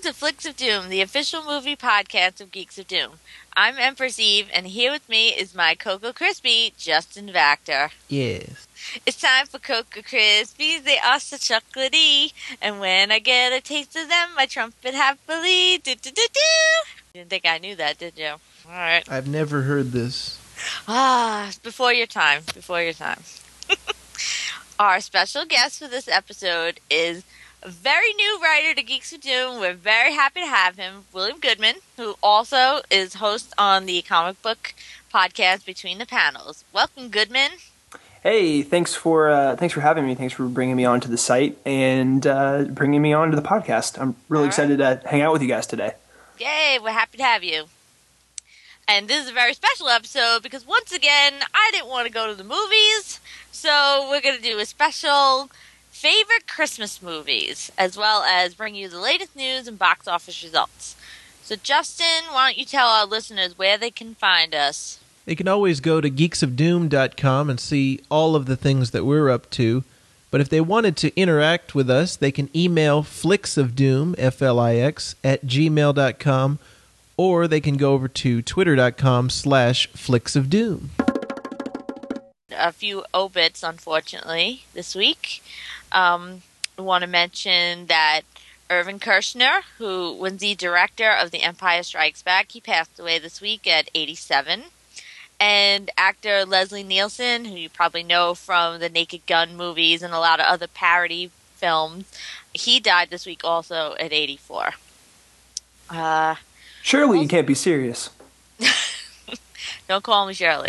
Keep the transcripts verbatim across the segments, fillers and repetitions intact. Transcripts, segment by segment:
to Flicks of Doom, the official movie podcast of Geeks of Doom. I'm Empress Eve, and here with me is my Cocoa Crispy, Justin Vactor. Yes. It's time for Cocoa Krispies. They are so chocolatey, and when I get a taste of them, I trumpet happily. Do do do do. Didn't think I knew that, did you? All right. I've never heard this. Ah, before your time. Before your time. Our special guest for this episode is a very new writer to Geeks of Doom. We're very happy to have him, William Goodman, who also is host on the comic book podcast Between the Panels. Welcome, Goodman. Hey, thanks for uh, thanks for having me. Thanks for bringing me onto the site and uh, bringing me onto the podcast. I'm really All excited right. to hang out with you guys today. Yay, we're happy to have you. And this is a very special episode because once again, I didn't want to go to the movies, so we're going to do a special favorite Christmas movies, as well as bring you the latest news and box office results. So Justin, why don't you tell our listeners where they can find us? They can always go to geeks of doom dot com and see all of the things that we're up to. But if they wanted to interact with us, they can email flicksofdoom, F L I X, at gmail dot com, or they can go over to twitter dot com slash flicksofdoom. A few obits, unfortunately, this week. Um, I want to mention that Irvin Kershner, who was the director of The Empire Strikes Back, he passed away this week at eighty-seven. And actor Leslie Nielsen, who you probably know from the Naked Gun movies and a lot of other parody films, he died this week also at eighty-four. Uh, Surely you can't be serious. Don't call me Shirley.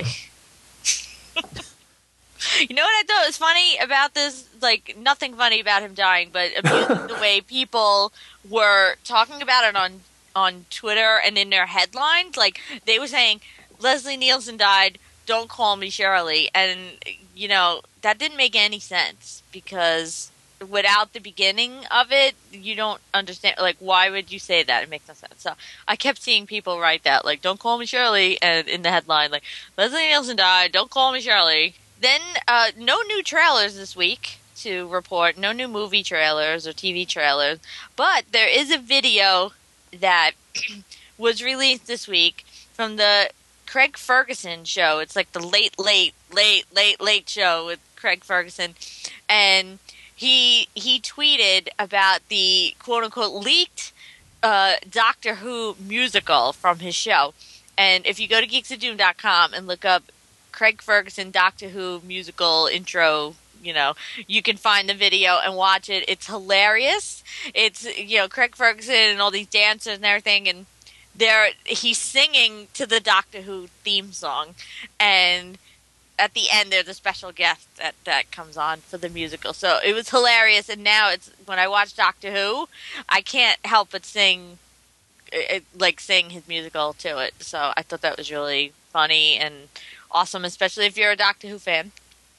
You know what I thought was funny about this? Like, nothing funny about him dying, but amusing the way people were talking about it on, on Twitter and in their headlines. Like, they were saying, Leslie Nielsen died, don't call me Shirley. And, you know, that didn't make any sense because without the beginning of it, you don't understand. Like, why would you say that? It makes no sense. So I kept seeing people write that, like, don't call me Shirley, and in the headline, like, Leslie Nielsen died, don't call me Shirley. Then, uh, no new trailers this week to report. No new movie trailers or T V trailers. But there is a video that was released this week from the Craig Ferguson show. It's like the late, late, late, late, late show with Craig Ferguson. And he he tweeted about the quote-unquote leaked uh, Doctor Who musical from his show. And if you go to geeks of doom dot com and look up Craig Ferguson Doctor Who musical intro, you know, you can find the video and watch it. It's hilarious. It's, you know, Craig Ferguson and all these dancers and everything, and they're he's singing to the Doctor Who theme song, and at the end there's a special guest that, that comes on for the musical. So it was hilarious, and now it's when I watch Doctor Who, I can't help but sing, it, like sing his musical to it. So I thought that was really funny and awesome, especially if you're a Doctor Who fan.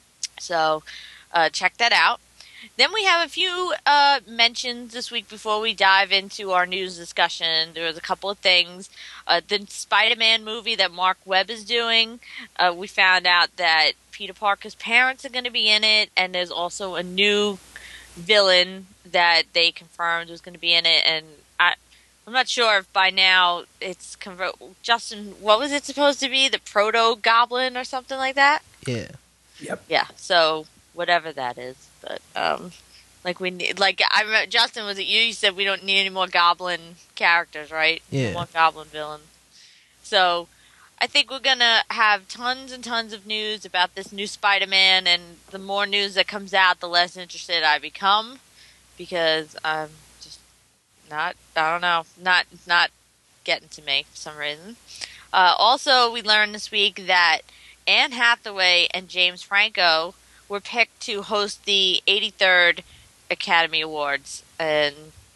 So uh, check that out. Then we have a few uh, mentions this week before we dive into our news discussion. There was a couple of things. Uh, the Spider-Man movie that Mark Webb is doing, uh, we found out that Peter Parker's parents are going to be in it, and there's also a new villain that they confirmed was going to be in it, and I, I'm not sure if by now it's convert. Justin, what was it supposed to be? The Proto-Goblin or something like that? Yeah. Yep. Yeah, so whatever that is. But, um, like we need, like, I remember, Justin, was it you? You said we don't need any more Goblin characters, right? Yeah. No more Goblin villains. So, I think we're gonna have tons and tons of news about this new Spider-Man, and the more news that comes out, the less interested I become, because I'm just not, I don't know, not, it's not getting to me for some reason. Uh, also, we learned this week that Anne Hathaway and James Franco were picked to host the eighty-third Academy Awards, and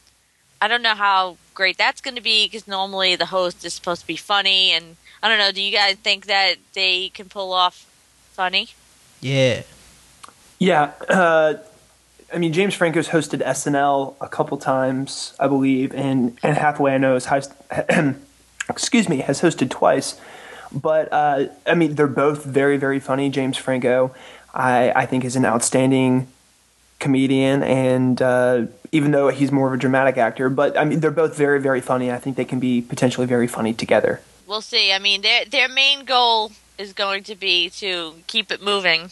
I don't know how great that's going to be, because normally the host is supposed to be funny, and I don't know, do you guys think that they can pull off funny? Yeah. Yeah. Uh, I mean, James Franco's hosted S N L a couple times, I believe, and Anne Hathaway, I know, has host- excuse me, has hosted twice. But, uh, I mean, they're both very, very funny. James Franco, I, I think, is an outstanding comedian, and uh, even though he's more of a dramatic actor, but I mean, they're both very, very funny. I think they can be potentially very funny together. We'll see. I mean, their their main goal is going to be to keep it moving.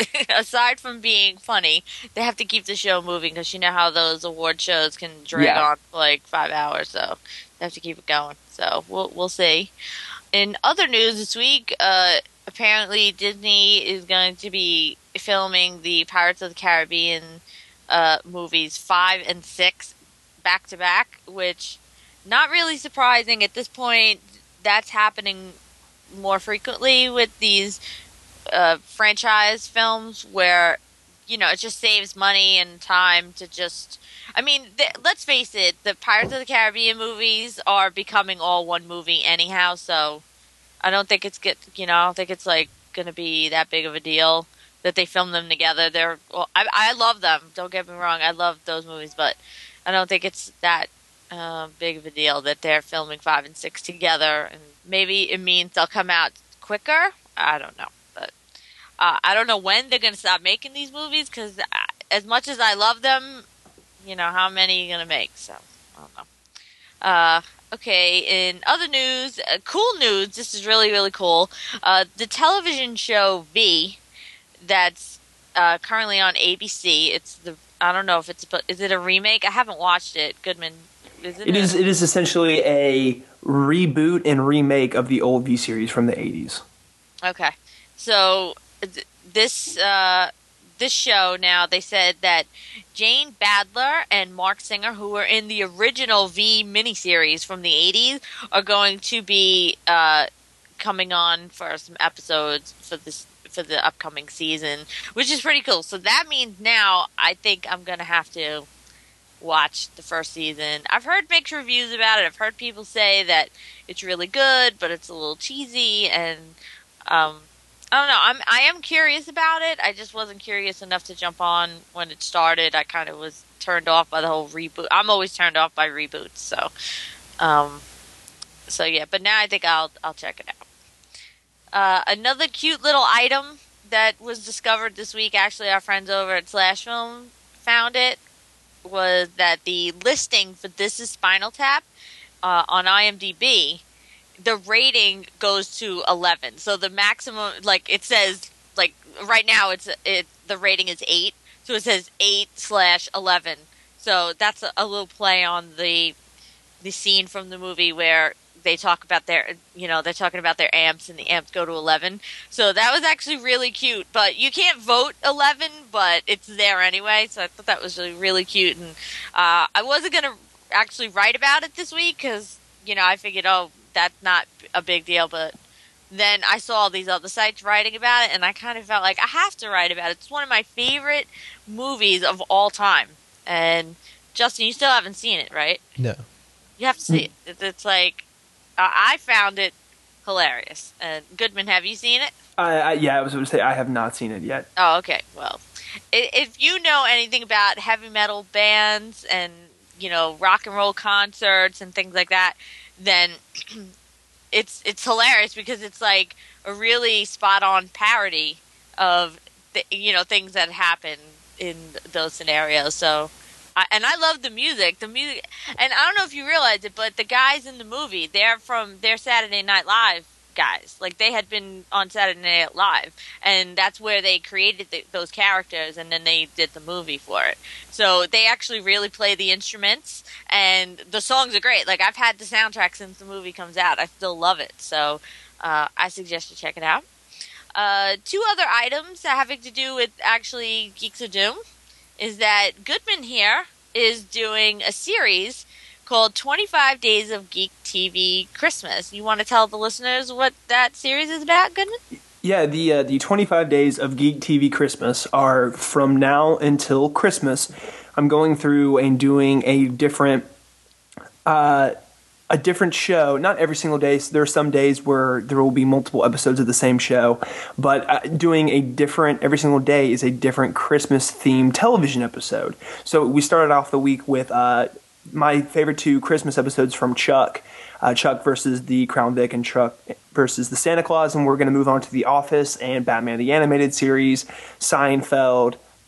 Aside from being funny, they have to keep the show moving because you know how those award shows can drag Yeah. on for like five hours, so they have to keep it going. So we'll we'll see. In other news this week, uh, apparently Disney is going to be filming the Pirates of the Caribbean uh, movies five and six back to back, which not really surprising at this point. That's happening more frequently with these uh, franchise films where, you know, it just saves money and time to just... I mean, th- let's face it, the Pirates of the Caribbean movies are becoming all one movie anyhow, so I don't think it's get you know, I don't think it's like going to be that big of a deal that they film them together. They're well, I I love them. Don't get me wrong, I love those movies, but I don't think it's that uh, big of a deal that they're filming five and six together. And maybe it means they'll come out quicker. I don't know, but uh, I don't know when they're going to stop making these movies because as much as I love them, you know, how many are you going to make? So I don't know. Uh, okay, in other news, uh, cool news, this is really, really cool. Uh, the television show V that's uh, currently on A B C, it's the, I don't know if it's, is it a remake? I haven't watched it. Goodman, is it? It a, is. It is essentially a reboot and remake of the old V series from the eighties. Okay. So th- this uh, this show now, they said that Jane Badler and Mark Singer, who were in the original V miniseries from the eighties, are going to be uh, coming on for some episodes for this for the upcoming season, which is pretty cool. So that means now I think I'm going to have to watch the first season. I've heard mixed reviews about it. I've heard people say that it's really good, but it's a little cheesy, and um, I don't know. I'm I am curious about it. I just wasn't curious enough to jump on when it started. I kind of was turned off by the whole reboot. I'm always turned off by reboots, so um, so yeah. But now I think I'll I'll check it out. Uh, another cute little item that was discovered this week. Actually, our friends over at Slash Film found it. Was that the listing for This Is Spinal Tap uh, on IMDb, the rating goes to eleven. So the maximum, like it says, like right now it's it the rating is eight. So it says eight slash eleven. So that's a, a little play on the the scene from the movie where they talk about their, you know, they're talking about their amps and the amps go to eleven. So that was actually really cute. But you can't vote eleven, but it's there anyway. So I thought that was really, really cute. And uh, I wasn't going to actually write about it this week because, you know, I figured, oh, that's not a big deal. But then I saw all these other sites writing about it, and I kind of felt like I have to write about it. It's one of my favorite movies of all time. And Justin, you still haven't seen it, right? No. You have to see it. It's like, Uh, I found it hilarious. And uh, Goodman, have you seen it? I, I, yeah, I was going to say I have not seen it yet. Oh, okay. Well, if you know anything about heavy metal bands and, you know, rock and roll concerts and things like that, then it's it's hilarious because it's like a really spot on parody of the, you know, things that happen in those scenarios. So. I, and I love the music. The music, and I don't know if you realize it, but the guys in the movie, they're from they're Saturday Night Live guys. Like they had been on Saturday Night Live, and that's where they created the, those characters, and then they did the movie for it. So they actually really play the instruments, and the songs are great. Like I've had the soundtrack since the movie comes out. I still love it. So uh, I suggest you check it out. Uh, two other items having to do with actually Geeks of Doom. Is that Goodman here is doing a series called twenty-five Days of Geek T V Christmas. You want to tell the listeners what that series is about, Goodman? Yeah, the uh, the twenty-five Days of Geek T V Christmas are from now until Christmas. I'm going through and doing a different uh, a different show. Not every single day. So there are some days where there will be multiple episodes of the same show, but uh, doing a different every single day is a different Christmas themed television episode. So we started off the week with uh, my favorite two Christmas episodes from Chuck, uh, Chuck versus the Crown Vic and Chuck versus the Santa Claus, and we're going to move on to The Office and Batman the Animated Series, Seinfeld,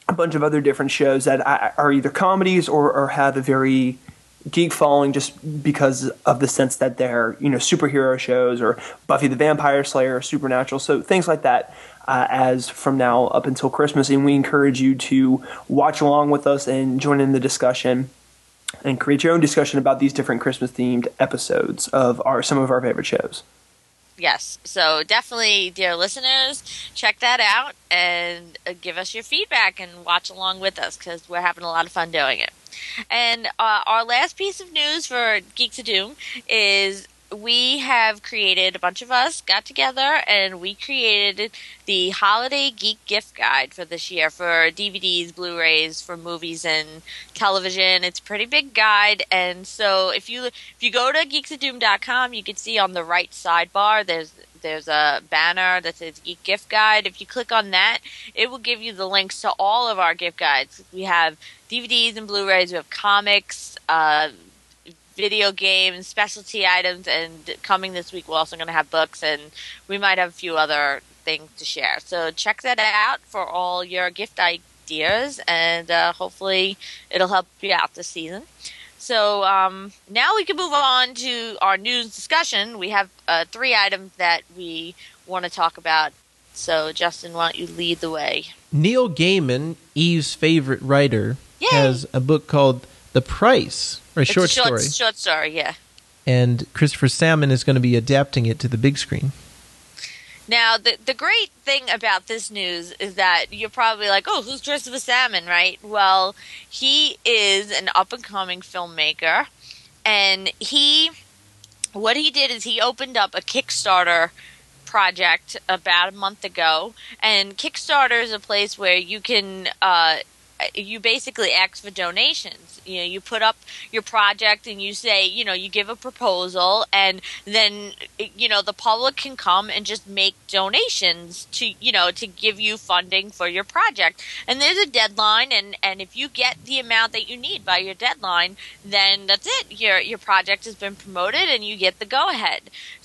a bunch of other different shows that are either comedies or, or have a very geek following just because of the sense that they're, you know, superhero shows or Buffy the Vampire Slayer or Supernatural. So things like that uh, as from now up until Christmas. And we encourage you to watch along with us and join in the discussion and create your own discussion about these different Christmas themed episodes of our some of our favorite shows. Yes. So definitely, dear listeners, check that out and uh, give us your feedback and watch along with us because we're having a lot of fun doing it. And uh, our last piece of news for Geeks of Doom is we have created, a bunch of us got together and we created the Holiday Geek Gift Guide for this year for D V Ds, Blu-rays, for movies and television. It's a pretty big guide, and so if you if you go to geeks of doom dot com, you can see on the right sidebar there's there's a banner that says Geek Gift Guide. If you click on that, it will give you the links to all of our gift guides. We have D V Ds and Blu-rays, we have comics, uh, video games, specialty items, and coming this week we're also going to have books, and we might have a few other things to share. So check that out for all your gift ideas, and uh, hopefully it'll help you out this season. So um, now we can move on to our news discussion. We have uh, three items that we want to talk about. So Justin, why don't you lead the way? Neil Gaiman, Eve's favorite writer, Yay! has a book called The Price, or a It's short a short story. Short story, yeah. And Christopher Salmon is going to be adapting it to the big screen. Now, the the great thing about this news is that you're probably like, oh, who's Christopher Salmon, right? Well, he is an up-and-coming filmmaker, and he, what he did is he opened up a Kickstarter project about a month ago, and Kickstarter is a place where you can, uh, you basically ask for donations. You know, you put up your project and you say, you know, you give a proposal, and then, you know, the public can come and just make donations to, you know, to give you funding for your project. And there's a deadline, and, and if you get the amount that you need by your deadline, then that's it. Your your project has been promoted and you get the go ahead.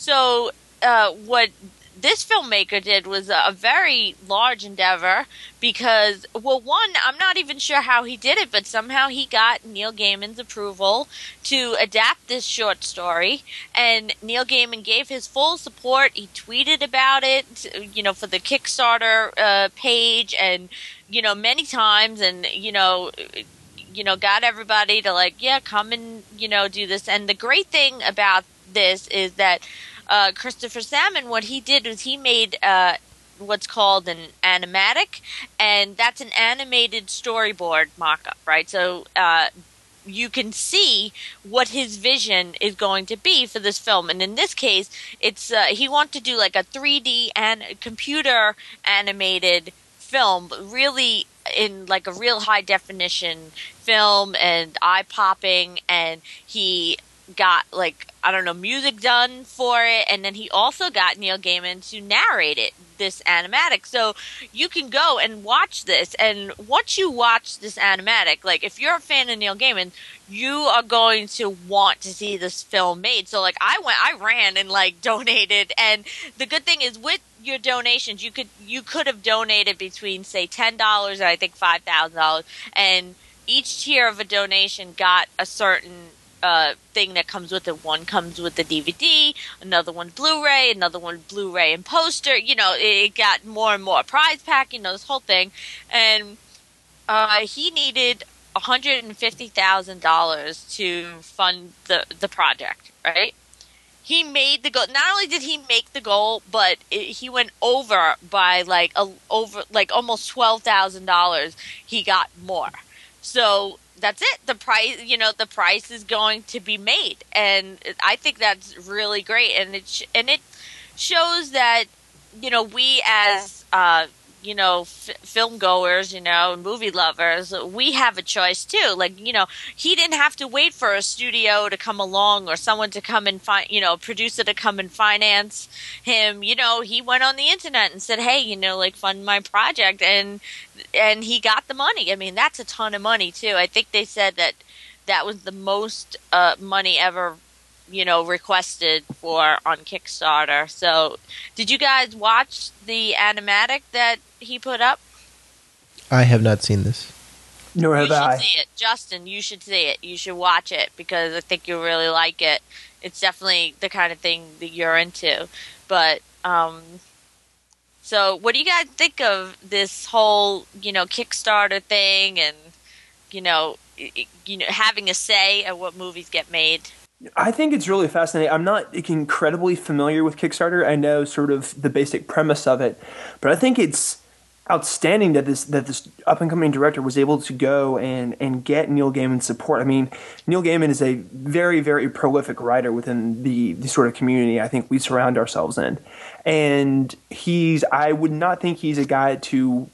So uh, what this filmmaker did was a very large endeavor because, well, one, I'm not even sure how he did it, but somehow he got Neil Gaiman's approval to adapt this short story, and Neil Gaiman gave his full support. He tweeted about it, you know, for the Kickstarter uh, page, and, you know, many times, and, you know, you know, got everybody to, like, yeah, come and, you know, do this. And the great thing about this is that Uh, Christopher Salmon, what he did was he made uh, what's called an animatic, and that's an animated storyboard mock-up, right? So uh, you can see what his vision is going to be for this film. And in this case, it's uh, he wants to do like a three D and computer animated film, but really in like a real high definition film and eye-popping, and he got like, I don't know, music done for it, and then he also got Neil Gaiman to narrate it, this animatic. So you can go and watch this, and once you watch this animatic, like if you're a fan of Neil Gaiman, you are going to want to see this film made. So like I went, I ran and like donated, and the good thing is with your donations, you could you could have donated between say ten dollars and I think five thousand dollars, and each tier of a donation got a certain Uh, thing that comes with it. One comes with the D V D, another one Blu-ray, another one Blu-ray and poster. You know, it, it got more and more prize pack, you know, this whole thing. And uh, he needed one hundred fifty thousand dollars to fund the, the project, right? He made the goal. Not only did he make the goal, but it, he went over by like a, over like almost twelve thousand dollars. He got more. So that's it. The price, you know, the price is going to be made, and I think that's really great. And it sh- and it shows that, you know, we as uh, you know, f- film goers, you know, movie lovers, we have a choice too. Like, you know, he didn't have to wait for a studio to come along or someone to come and find, you know, producer to come and finance him. You know, he went on the internet and said, hey, you know, like fund my project, and and he got the money. I mean, that's a ton of money too. I think they said that that was the most uh, money ever, you know, requested for on Kickstarter. So did you guys watch the animatic that he put up? I have not seen this. Nor You have should I. see it. Justin, you should see it. You should watch it because I think you'll really like it. It's definitely the kind of thing that you're into. But, um, so what do you guys think of this whole, you know, Kickstarter thing and, you know, you know, having a say at what movies get made? I think it's really fascinating. I'm not incredibly familiar with Kickstarter. I know sort of the basic premise of it, but I think it's outstanding that this that this up and coming director was able to go and and get Neil Gaiman's support. I mean, Neil Gaiman is a very very prolific writer within the the sort of community I think we surround ourselves in, and he's I would not think he's a guy to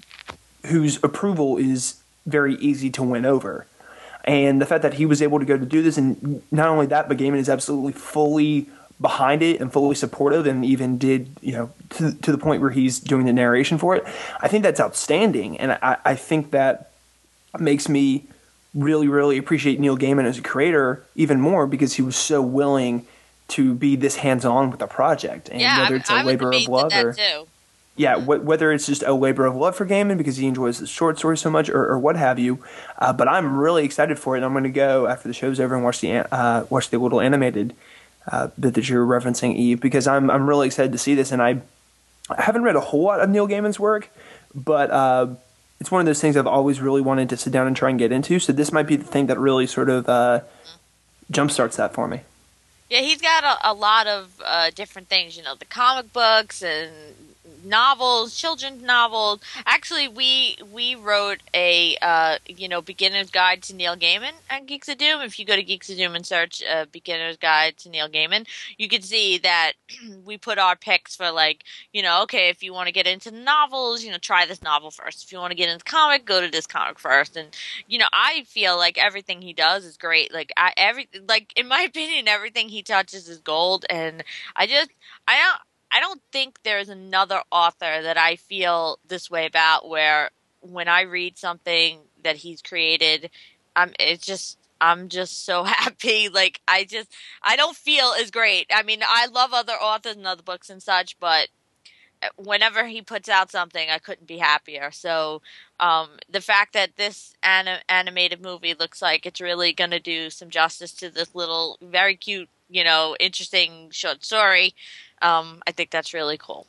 whose approval is very easy to win over. And the fact that he was able to go to do this, and not only that, but Gaiman is absolutely fully behind it and fully supportive, and even did, you know, to, to the point where he's doing the narration for it. I think that's outstanding, and I, I think that makes me really, really appreciate Neil Gaiman as a creator even more, because he was so willing to be this hands-on with the project, and Yeah, whether I'm, it's a I was labor of amazed love at or that too. yeah, wh- whether it's just a labor of love for Gaiman because he enjoys the short stories so much, or, or what have you. Uh, but I'm really excited for it, and I'm going to go after the show's over and watch the uh, watch the little animated uh, bit that you're referencing, Eve, because I'm I'm really excited to see this. And I, I haven't read a whole lot of Neil Gaiman's work, but uh, it's one of those things I've always really wanted to sit down and try and get into. So this might be the thing that really sort of uh, jumpstarts that for me. Yeah, he's got a, a lot of uh, different things, you know, the comic books and novels, children's novels. Actually, we we wrote a uh, you know beginner's guide to Neil Gaiman at Geeks of Doom. If you go to Geeks of Doom and search uh, beginner's guide to Neil Gaiman, you can see that we put our picks for, like, you know, okay, if you want to get into novels, you know, try this novel first. If you want to get into comic, go to this comic first. And you know, I feel like everything he does is great. Like I every like in my opinion, everything he touches is gold. And I just I don't. I don't think there's another author that I feel this way about, where when I read something that he's created, I'm it's just I'm just so happy. Like I just I don't feel as great. I mean, I love other authors and other books and such, but whenever he puts out something, I couldn't be happier. So um, the fact that this anim- animated movie looks like it's really going to do some justice to this little, very cute, you know, interesting short story, um, I think that's really cool.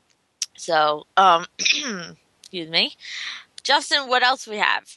So, um, excuse me. Justin, what else we have?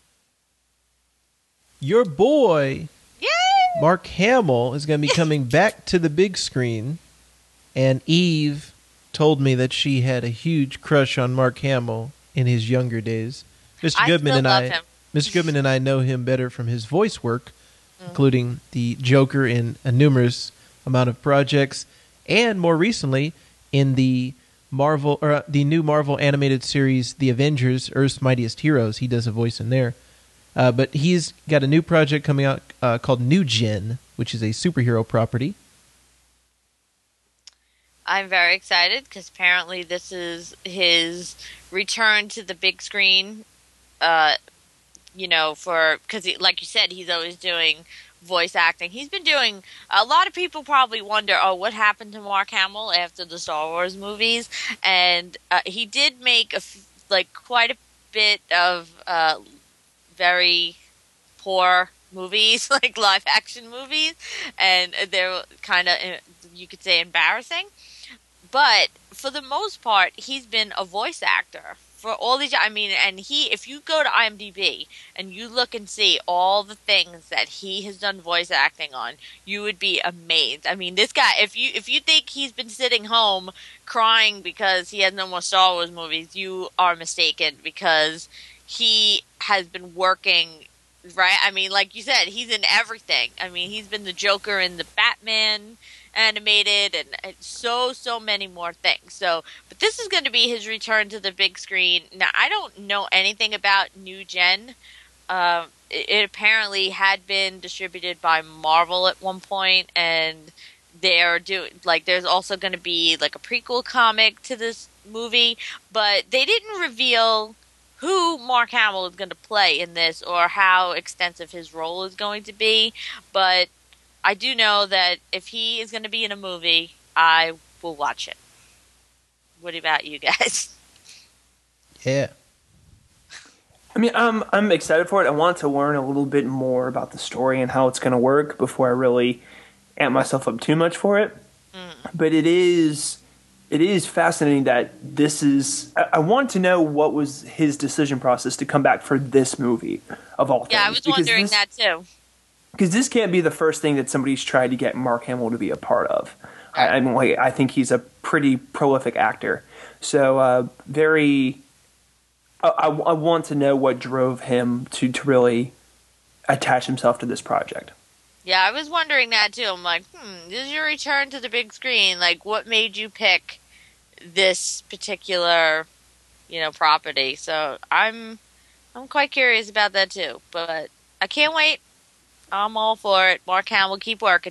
Your boy, Yay! Mark Hamill, is going to be coming back to the big screen, and Eve told me that she had a huge crush on Mark Hamill in his younger days. Mister I Goodman still and love I, him. Mister Goodman and I know him better from his voice work, mm. including the Joker in a numerous amount of projects, and more recently in the Marvel or uh, the new Marvel animated series, The Avengers: Earth's Mightiest Heroes. He does a voice in there. Uh, but he's got a new project coming out uh, called New Gen, which is a superhero property. I'm very excited because apparently this is his return to the big screen. Uh, you know, for because like you said, he's always doing voice acting. He's been doing. A lot of people probably wonder, oh, what happened to Mark Hamill after the Star Wars movies? And uh, he did make a f- like quite a bit of uh, very poor movies, like live action movies, and they're kind of, you could say, embarrassing. But for the most part, he's been a voice actor for all these. I mean, and he, if you go to IMDb and you look and see all the things that he has done voice acting on, you would be amazed. I mean, this guy, if you if you think he's been sitting home crying because he has no more Star Wars movies, you are mistaken, because he has been working. Right? I mean, like you said, he's in everything. I mean, he's been the Joker in the Batman animated, and, and so so many more things. So, but this is going to be his return to the big screen. Now, I don't know anything about New Gen. Uh, it, it apparently had been distributed by Marvel at one point, and they're doing like there's also going to be like a prequel comic to this movie, but they didn't reveal who Mark Hamill is going to play in this or how extensive his role is going to be. But I do know that if he is going to be in a movie, I will watch it. What about you guys? Yeah. I mean, I'm I'm excited for it. I want to learn a little bit more about the story and how it's going to work before I really amp myself up too much for it. Mm. But it is it is fascinating that this is. I, I want to know what was his decision process to come back for this movie of all things. Yeah, I was wondering this, that too. Because this can't be the first thing that somebody's tried to get Mark Hamill to be a part of. Right. I, I mean, like, I think he's a pretty prolific actor. So uh, very. I, I want to know what drove him to, to really attach himself to this project. Yeah, I was wondering that too. I'm like, hmm, this is your return to the big screen. Like, what made you pick this particular, you know, property? So I'm, I'm quite curious about that too. But I can't wait. I'm all for it. Mark Hamill, keep working.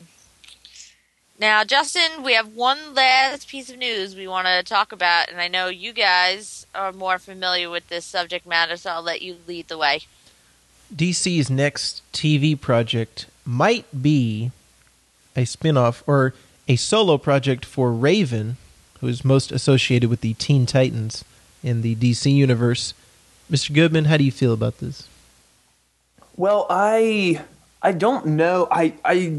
Now, Justin, we have one last piece of news we want to talk about, and I know you guys are more familiar with this subject matter, so I'll let you lead the way. D C's next T V project might be a spin-off or a solo project for Raven, who is most associated with the Teen Titans in the D C universe. Mister Goodman, how do you feel about this? Well, I I don't know. I I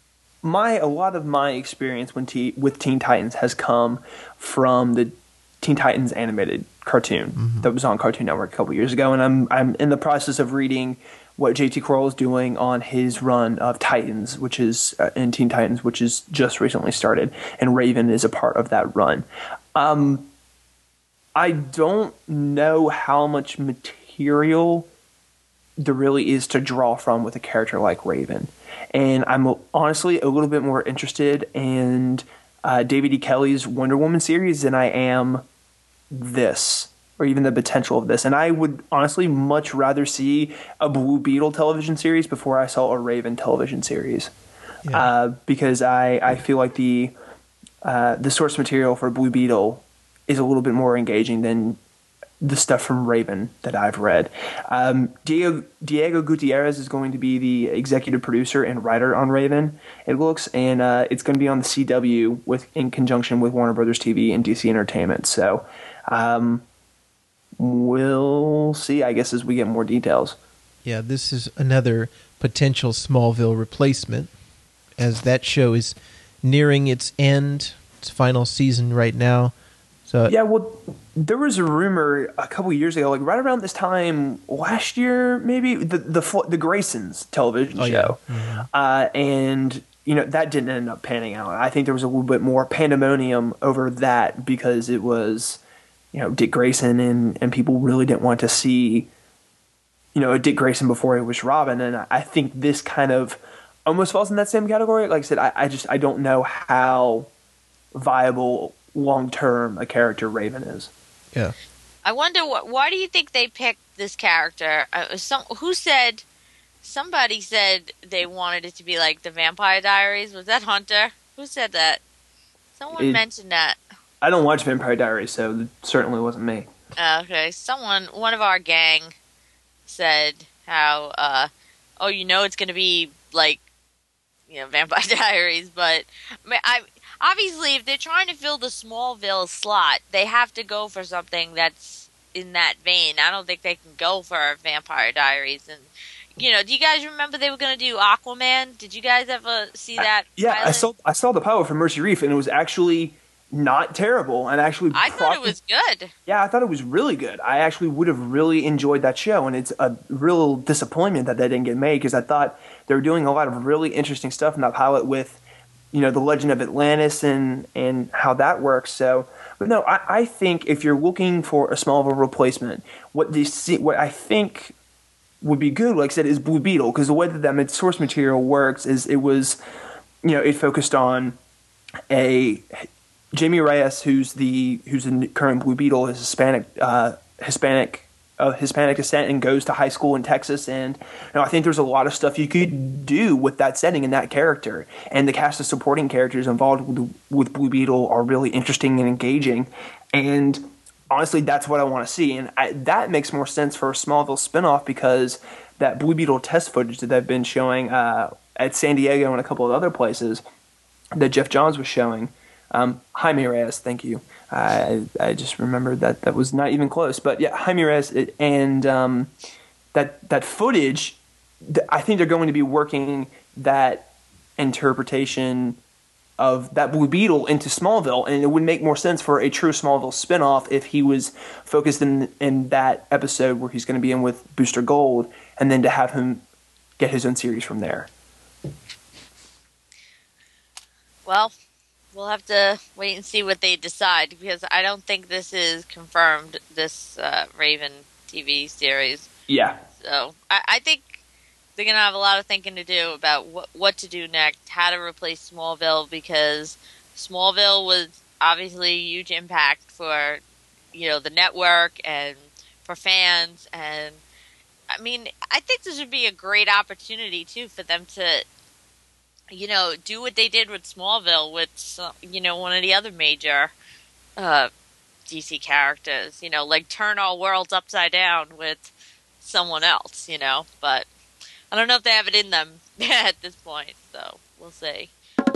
my a lot of my experience when T, with Teen Titans has come from the Teen Titans animated cartoon mm-hmm. that was on Cartoon Network a couple years ago, and I'm I'm in the process of reading what J T Kroll is doing on his run of Titans, which is uh, in Teen Titans, which is just recently started, and Raven is a part of that run. Um, I don't know how much material there really is to draw from with a character like Raven, and I'm honestly a little bit more interested in uh, David E. Kelley's Wonder Woman series than I am this, or even the potential of this. And I would honestly much rather see a Blue Beetle television series before I saw a Raven television series, yeah. uh, because I, I feel like the uh, the source material for Blue Beetle is a little bit more engaging than the stuff from Raven that I've read. Um, Diego, Diego Gutierrez is going to be the executive producer and writer on Raven, it looks, and uh, it's going to be on the C W with in conjunction with Warner Brothers T V and D C Entertainment. So um, we'll see, I guess, as we get more details. Yeah, this is another potential Smallville replacement, as that show is nearing its end, its final season right now. So yeah, well, there was a rumor a couple years ago, like right around this time last year, maybe the the, the Graysons television oh, show, yeah. mm-hmm. uh, and you know that didn't end up panning out. I think there was a little bit more pandemonium over that because it was, you know, Dick Grayson, and and people really didn't want to see, you know, Dick Grayson before it was Robin, and I think this kind of almost falls in that same category. Like I said, I, I just I don't know how viable long term a character Raven is. Yeah, I wonder what. Why do you think they picked this character? Uh, some who said somebody said they wanted it to be like the Vampire Diaries. Was that Hunter? Who said that? Someone it, mentioned that. I don't watch Vampire Diaries, so it certainly wasn't me. Uh, okay, someone, one of our gang, said how, uh, oh, you know, it's going to be like, you know, Vampire Diaries, but I, mean, I obviously, if they're trying to fill the Smallville slot, they have to go for something that's in that vein. I don't think they can go for Vampire Diaries. And, you know, do you guys remember they were going to do Aquaman? Did you guys ever see that? I, yeah, pilot? I saw I saw the pilot for Mercy Reef, and it was actually not terrible. And actually, I thought it was good. Yeah, I thought it was really good. I actually would have really enjoyed that show, and it's a real disappointment that that didn't get made because I thought they were doing a lot of really interesting stuff in that pilot with, you know, the Legend of Atlantis and, and how that works. So, but no, I, I think if you're looking for a Smallville replacement, what this, what I think would be good, like I said, is Blue Beetle, because the way that that source material works is it was, you know, it focused on a Jamie Reyes, who's the who's the current Blue Beetle, is Hispanic, uh, Hispanic. of Hispanic descent and goes to high school in Texas. And you know, I think there's a lot of stuff you could do with that setting and that character. And the cast of supporting characters involved with, with Blue Beetle are really interesting and engaging. And honestly, that's what I want to see. And I, that makes more sense for a Smallville spinoff because that Blue Beetle test footage that they've been showing uh, at San Diego and a couple of other places that Jeff Johns was showing Um, Jaime Reyes, thank you. I I just remembered that that was not even close. But yeah, Jaime Reyes and um, that that footage. I think they're going to be working that interpretation of that Blue Beetle into Smallville, and it would make more sense for a true Smallville spinoff if he was focused in in that episode where he's going to be in with Booster Gold, and then to have him get his own series from there. Well, we'll have to wait and see what they decide, because I don't think this is confirmed, this uh, Raven T V series. Yeah. So I, I think they're going to have a lot of thinking to do about what, what to do next, how to replace Smallville, because Smallville was obviously a huge impact for, you know, the network and for fans. And I mean, I think this would be a great opportunity too for them to, you know, do what they did with Smallville with, some, you know, one of the other major uh, D C characters, you know, like turn all worlds upside down with someone else, you know, but I don't know if they have it in them at this point, so we'll see.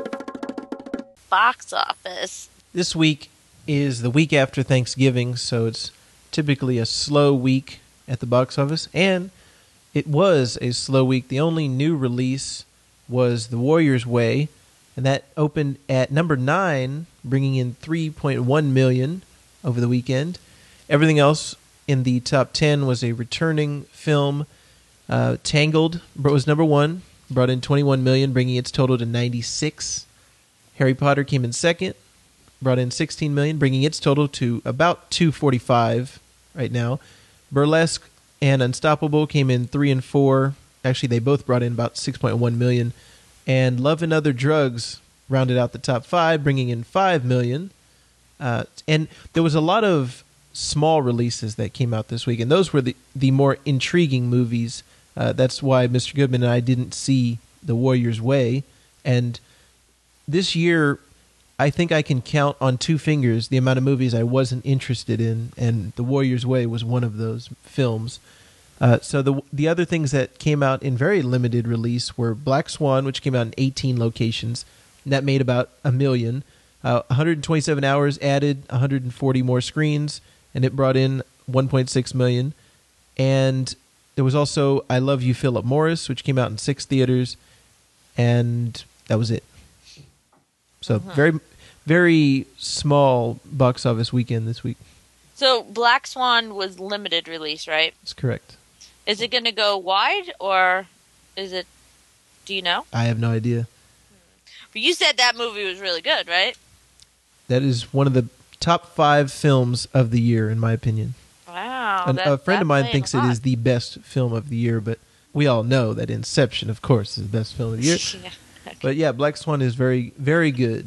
Box office. This week is the week after Thanksgiving, so it's typically a slow week at the box office, and it was a slow week. The only new release was The Warrior's Way, and that opened at number nine, bringing in three point one million dollars over the weekend. Everything else in the top ten was a returning film. Uh, Tangled was number one, brought in twenty-one million dollars, bringing its total to ninety-six. Harry Potter came in second, brought in sixteen million dollars, bringing its total to about two hundred forty-five right now. Burlesque and Unstoppable came in three and four. Actually, they both brought in about six point one million dollars. And Love and Other Drugs rounded out the top five, bringing in five million dollars. Uh, and there was a lot of small releases that came out this week, and those were the, the more intriguing movies. Uh, that's why Mister Goodman and I didn't see The Warrior's Way. And this year, I think I can count on two fingers the amount of movies I wasn't interested in, and The Warrior's Way was one of those films. Uh, so the the other things that came out in very limited release were Black Swan, which came out in eighteen locations, and that made about a million. Uh, one hundred twenty-seven hours added one hundred forty more screens, and it brought in one point six million dollars. And there was also I Love You, Philip Morris, which came out in six theaters, and that was it. So uh-huh. very, very small box office weekend this week. So Black Swan was limited release, right? That's correct. Is it going to go wide, or is it, do you know? I have no idea. But you said that movie was really good, right? That is one of the top five films of the year, in my opinion. Wow. And that, a friend of mine thinks it lot. is the best film of the year, but we all know that Inception, of course, is the best film of the year. yeah. Okay. But yeah, Black Swan is very, very good.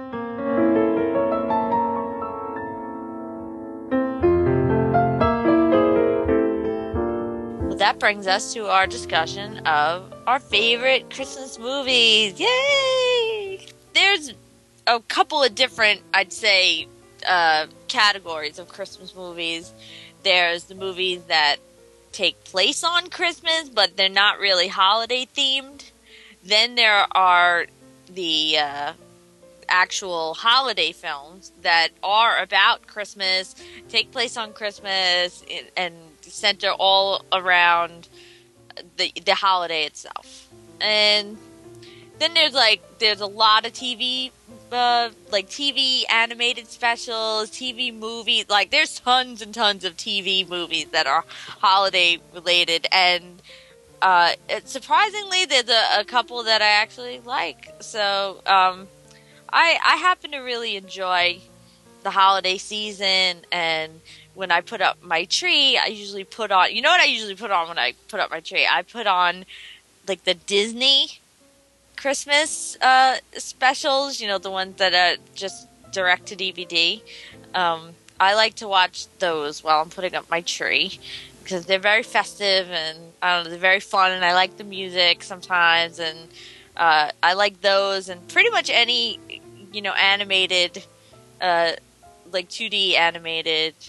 Well, that brings us to our discussion of our favorite Christmas movies. Yay! There's a couple of different, I'd say, uh, categories of Christmas movies. There's the movies that take place on Christmas, but they're not really holiday themed. Then there are the uh, actual holiday films that are about Christmas, take place on Christmas, and center all around the the holiday itself. And then there's like there's a lot of T V, uh, like T V animated specials, T V movies. Like there's tons and tons of T V movies that are holiday related, and uh, it, surprisingly, there's a, a couple that I actually like. So um, I I happen to really enjoy the holiday season, and when I put up my tree, I usually put on. You know what I usually put on when I put up my tree? I put on like the Disney Christmas uh, specials, you know, the ones that are just direct to D V D. Um, I like to watch those while I'm putting up my tree because they're very festive and I don't know, they're very fun, and I like the music sometimes, and uh, I like those and pretty much any, you know, animated, uh, like two D animated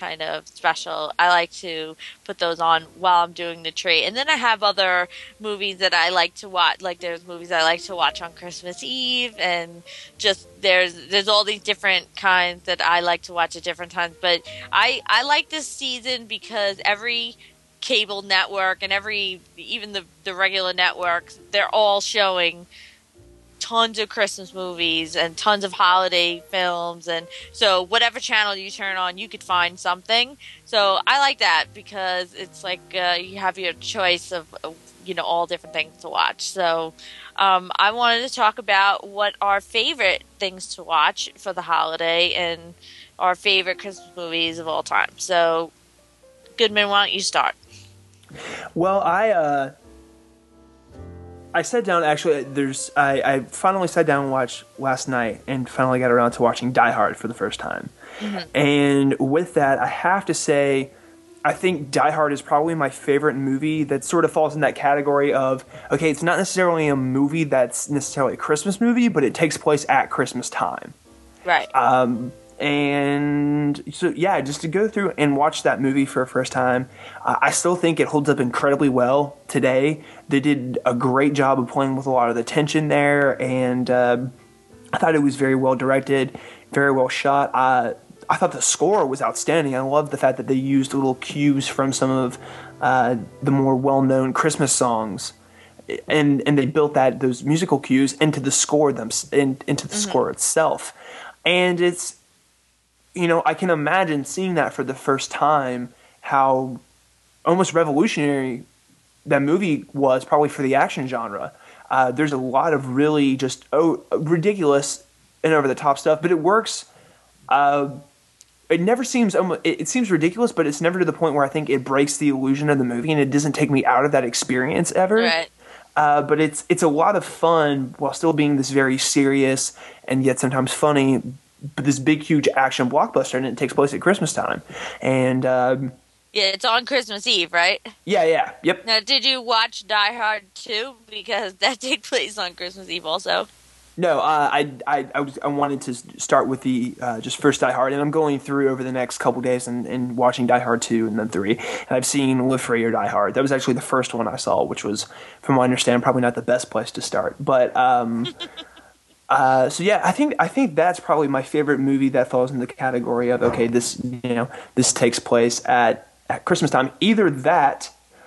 kind of special, I like to put those on while I'm doing the tree. And then I have other movies that I like to watch. Like there's movies I like to watch on Christmas Eve, and just there's there's all these different kinds that I like to watch at different times. But I I like this season because every cable network and every even the the regular networks, they're all showing tons of Christmas movies and tons of holiday films, and so whatever channel you turn on, you could find something. So I like that because it's like uh, you have your choice of, of you know all different things to watch. So um, I wanted to talk about what our favorite things to watch for the holiday and our favorite Christmas movies of all time. So Goodman, why don't you start? Well, I uh, I sat down. Actually, there's I, I finally sat down and watched last night, and finally got around to watching Die Hard for the first time. Mm-hmm. And with that, I have to say, I think Die Hard is probably my favorite movie that sort of falls in that category of, okay, it's not necessarily a movie that's necessarily a Christmas movie, but it takes place at Christmas time. Right. Um, and so, yeah, just to go through and watch that movie for a first time, uh, I still think it holds up incredibly well today. They did a great job of playing with a lot of the tension there, and uh, I thought it was very well directed, very well shot. Uh, I thought the score was outstanding. I love the fact that they used little cues from some of uh, the more well-known Christmas songs, and and they built that those musical cues into the score them in, into the mm-hmm. score itself. And it's, you know, I can imagine seeing that for the first time, how almost revolutionary that movie was, probably for the action genre. Uh, there's a lot of really just oh ridiculous and over the top stuff, but it works. Uh, it never seems it, it seems ridiculous, but it's never to the point where I think it breaks the illusion of the movie, and it doesn't take me out of that experience ever. Right. Uh, but it's it's a lot of fun while still being this very serious and yet sometimes funny, but this big huge action blockbuster, and it takes place at Christmas time. And um, yeah, it's on Christmas Eve, right? Yeah, yeah, yep. Now, did you watch Die Hard two? Because that takes place on Christmas Eve also. No, uh, I, I, I, was, I wanted to start with the uh, just first Die Hard, and I'm going through over the next couple days and, and watching Die Hard two and then three. And I've seen Live Free or Die Hard. That was actually the first one I saw, which was, from what I understand, probably not the best place to start. But um, uh, so yeah, I think I think that's probably my favorite movie that falls in the category of, okay, this you know this takes place at at Christmas time. Either that,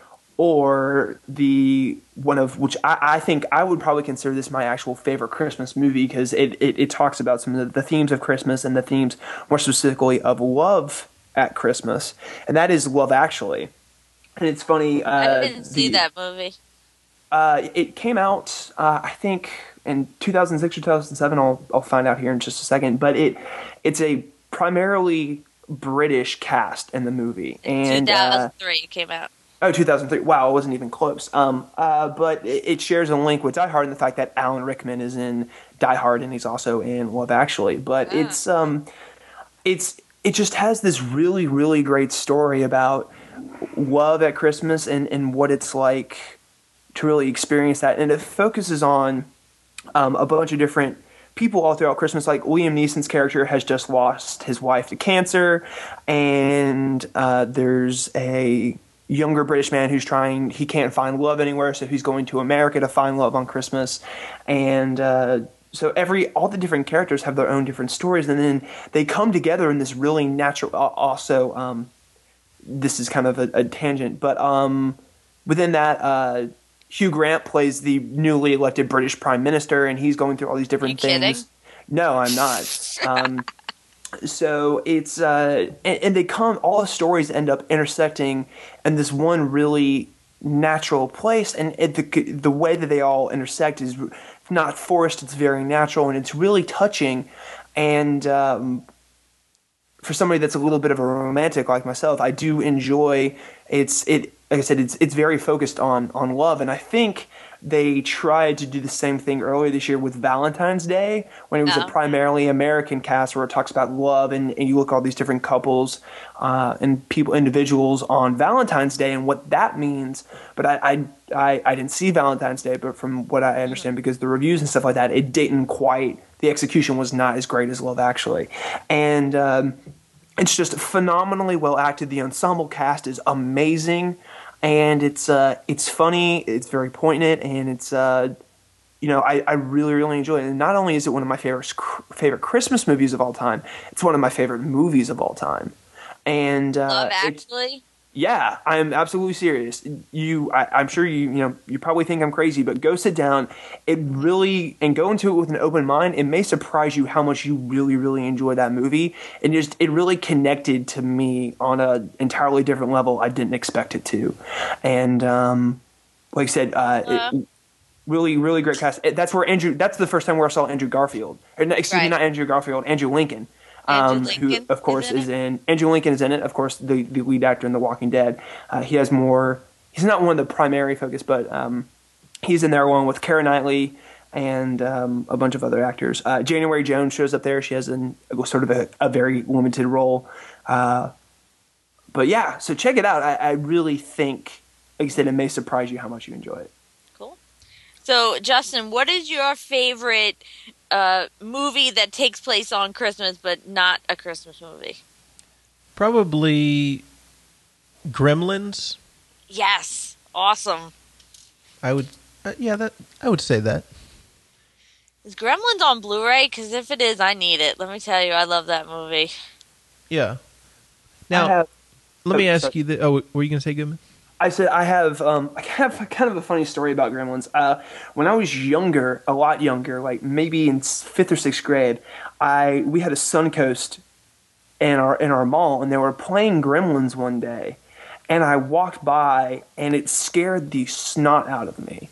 or the one of which I, I think I would probably consider this my actual favorite Christmas movie, because it, it, it talks about some of the, the themes of Christmas and the themes more specifically of love at Christmas, and that is Love Actually. And it's funny. Uh, I didn't see the, that movie. Uh, it came out, uh, I think, in two thousand six or two thousand seven. I'll I'll find out here in just a second. But it it's a primarily British cast in the movie. And two thousand three uh, it came out. Oh, two thousand three. Wow, it wasn't even close. Um, uh, but it, it shares a link with Die Hard in the fact that Alan Rickman is in Die Hard and he's also in Love Actually. But oh. it's um, it's it just has this really, really great story about love at Christmas and, and what it's like to really experience that. And it focuses on um, a bunch of different people all throughout Christmas. Like Liam Neeson's character has just lost his wife to cancer, and uh, there's a younger British man who's trying, he can't find love anywhere, so he's going to America to find love on Christmas. And uh, so every, all the different characters have their own different stories, and then they come together in this really natural, also, um, this is kind of a, a tangent, but um, within that, uh, Hugh Grant plays the newly elected British Prime Minister, and he's going through all these different Are you things. Kidding? No, I'm not. Um, so it's uh, and, and they come. All the stories end up intersecting in this one really natural place, and it, the the way that they all intersect is not forced. It's very natural, and it's really touching. And um, for somebody that's a little bit of a romantic like myself, I do enjoy. It's it. Like I said, it's it's very focused on on love, and I think they tried to do the same thing earlier this year with Valentine's Day, when it was oh. a primarily American cast where it talks about love, and, and you look at all these different couples uh, and people, individuals on Valentine's Day and what that means. But I, I I I didn't see Valentine's Day, but from what I understand, because the reviews and stuff like that, it didn't quite. The execution was not as great as Love Actually, and. Um, it's just phenomenally well acted. The ensemble cast is amazing, and it's uh, it's funny. It's very poignant, and it's uh, you know I, I really really enjoy it. And not only is it one of my favorite favorite Christmas movies of all time, it's one of my favorite movies of all time. And uh, Love Actually. Yeah, I'm absolutely serious. You, I, I'm sure you, you know, you probably think I'm crazy, but go sit down. It really, and go into it with an open mind. It may surprise you how much you really, really enjoy that movie. And just, it really connected to me on an entirely different level I didn't expect it to. And um, like I said, uh, uh, it, really, really great cast. That's where Andrew. That's the first time where I saw Andrew Garfield. Or, excuse right. me, not Andrew Garfield, Andrew Lincoln. Andrew Um, Lincoln who, of course, is in, is in Andrew Lincoln is in it. Of course, the, the lead actor in The Walking Dead. Uh, he has more. He's not one of the primary focus, but um, he's in there along with Keira Knightley and um, a bunch of other actors. Uh, January Jones shows up there. She has an, sort of a, a very limited role. Uh, but yeah, so check it out. I, I really think, like I said, it may surprise you how much you enjoy it. Cool. So, Justin, what is your favorite uh, movie that takes place on Christmas but not a Christmas movie? Probably Gremlins. Yes. Awesome. I would, uh, yeah, that I would say that. Is Gremlins on Blu-ray? Because if it is, I need it. Let me tell you, I love that movie. Yeah. Now, have, let me oh, ask sorry. you, the, oh, were you going to say Goodman? I said I have um, I have kind of a funny story about Gremlins. Uh, when I was younger, a lot younger, like maybe in fifth or sixth grade, I we had a Suncoast in our in our mall, and they were playing Gremlins one day, and I walked by, and it scared the snot out of me.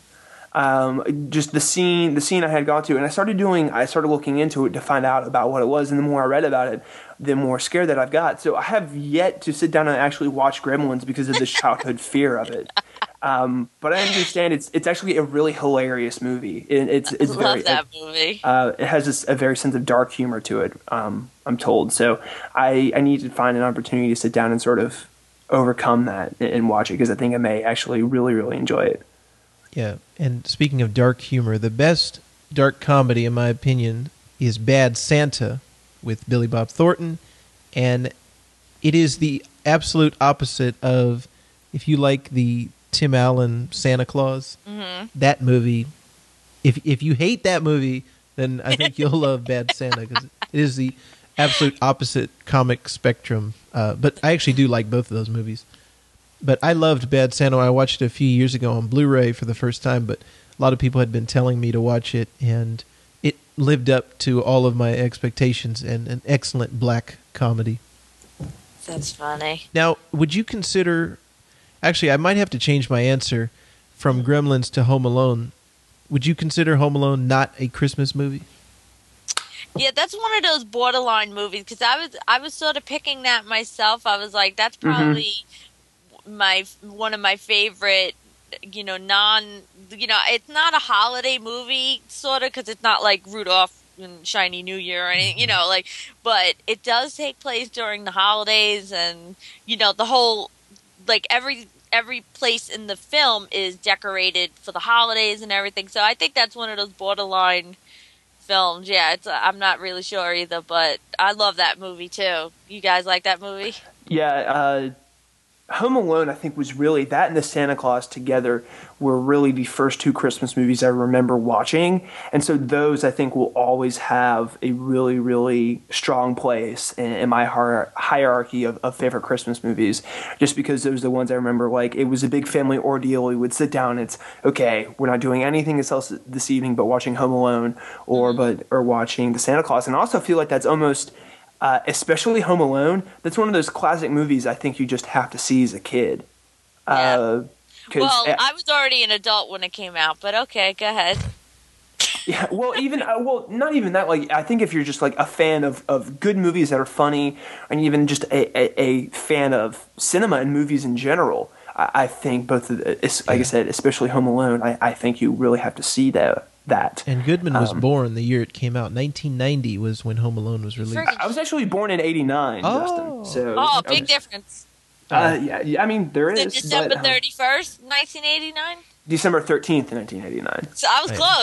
Um, just the scene, the scene I had gone to, and I started doing, I started looking into it to find out about what it was, and the more I read about it, the more scared that I've got. So I have yet to sit down and actually watch Gremlins because of this childhood fear of it. Um, but I understand it's it's actually a really hilarious movie. It, it's it's I very love that movie. Uh, it has this, a very sense of dark humor to it. Um, I'm told. So I I need to find an opportunity to sit down and sort of overcome that and, and watch it because I think I may actually really really enjoy it. Yeah, and speaking of dark humor, the best dark comedy, in my opinion, is Bad Santa with Billy Bob Thornton, and it is the absolute opposite of, if you like the Tim Allen Santa Claus, mm-hmm. that movie, if if you hate that movie, then I think you'll love Bad Santa, because it is the absolute opposite comic spectrum, uh, but I actually do like both of those movies. But I loved Bad Santa. I watched it a few years ago on Blu-ray for the first time, but a lot of people had been telling me to watch it, and it lived up to all of my expectations, and an excellent black comedy. That's funny. Now, would you consider... Actually, I might have to change my answer from Gremlins to Home Alone. Would you consider Home Alone not a Christmas movie? Yeah, that's one of those borderline movies, because I was, I was sort of picking that myself. I was like, that's probably... Mm-hmm. my one of my favorite, you know, non, you know, it's not a holiday movie, sort of, because it's not like Rudolph and Shiny New Year or anything, you know, like, but it does take place during the holidays, and, you know, the whole, like, every every place in the film is decorated for the holidays and everything, so I think that's one of those borderline films. Yeah, it's, I'm not really sure either, but I love that movie, too. You guys like that movie? Yeah, uh... Home Alone, I think, was really, that and the Santa Claus together were really the first two Christmas movies I remember watching. And so those, I think, will always have a really, really strong place in, in my hier- hierarchy of, of favorite Christmas movies, just because those are the ones I remember, like, it was a big family ordeal. We would sit down and it's, okay, we're not doing anything else this evening but watching Home Alone or, but, or watching the Santa Claus. And I also feel like that's almost... Uh, especially Home Alone, that's one of those classic movies I think you just have to see as a kid. Yeah. Uh, well, I was already an adult when it came out, but okay, go ahead. Yeah, well, even uh, well, not even that. Like, I think if you're just like a fan of, of good movies that are funny, and even just a, a, a fan of cinema and movies in general, I, I think both, of the, like I said, especially Home Alone, I, I think you really have to see that. That. And Goodman was um, born the year it came out. nineteen ninety was when Home Alone was released. I, I was actually born in eighty-nine, oh. Justin. So oh, big was, difference. Uh, yeah, yeah, I mean, there so is. December but, um, thirty-first, nineteen eighty-nine? December thirteenth, nineteen eighty-nine. So I was right. close.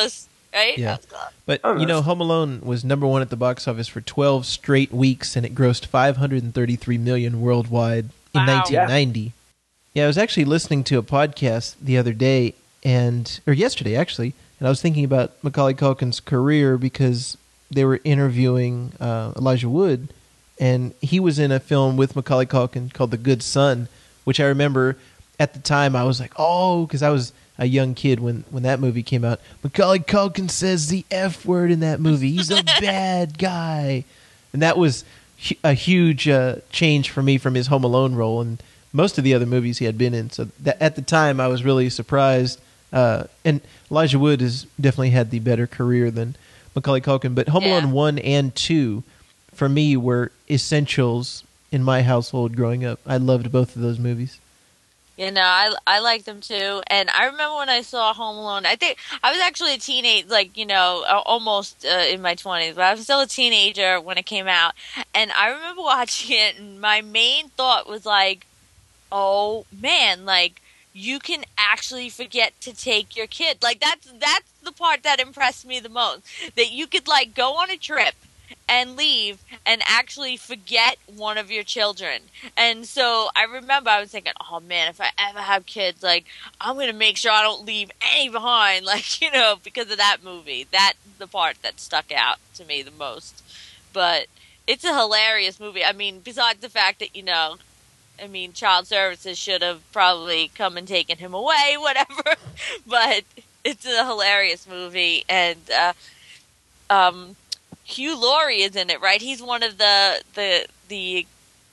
right? Yeah. That's cool. But, Oh, you know, nice. Home Alone was number one at the box office for twelve straight weeks, and it grossed five hundred thirty-three million dollars worldwide in Wow. nineteen ninety. Yeah, I was actually listening to a podcast the other day, and or yesterday, actually, and I was thinking about Macaulay Culkin's career because they were interviewing uh, Elijah Wood, and he was in a film with Macaulay Culkin called The Good Son, which I remember at the time I was like, oh, because I was a young kid when, when that movie came out. Macaulay Culkin says the F word in that movie. He's a bad guy. And that was hu- a huge uh, change for me from his Home Alone role and most of the other movies he had been in. So that, at the time, I was really surprised. Uh, and Elijah Wood has definitely had the better career than Macaulay Culkin. But Home Yeah. Alone one and two, for me, were essentials in my household growing up. I loved both of those movies. You know, I I like them too, and I remember when I saw Home Alone. I think I was actually a teenage, like you know, uh, almost uh, in my twenties, but I was still a teenager when it came out. And I remember watching it, and my main thought was like, "Oh man, like you can actually forget to take your kid." Like that's that's the part that impressed me the most. That you could like go on a trip and leave and actually forget one of your children. And so I remember I was thinking, oh man, if I ever have kids, like I'm going to make sure I don't leave any behind, like, you know, because of that movie. That's the part that stuck out to me the most. But it's a hilarious movie. I mean, besides the fact that, you know, I mean, child services should have probably come and taken him away, whatever. But it's a hilarious movie. And, uh, um, Hugh Laurie is in it, right? He's one of the the the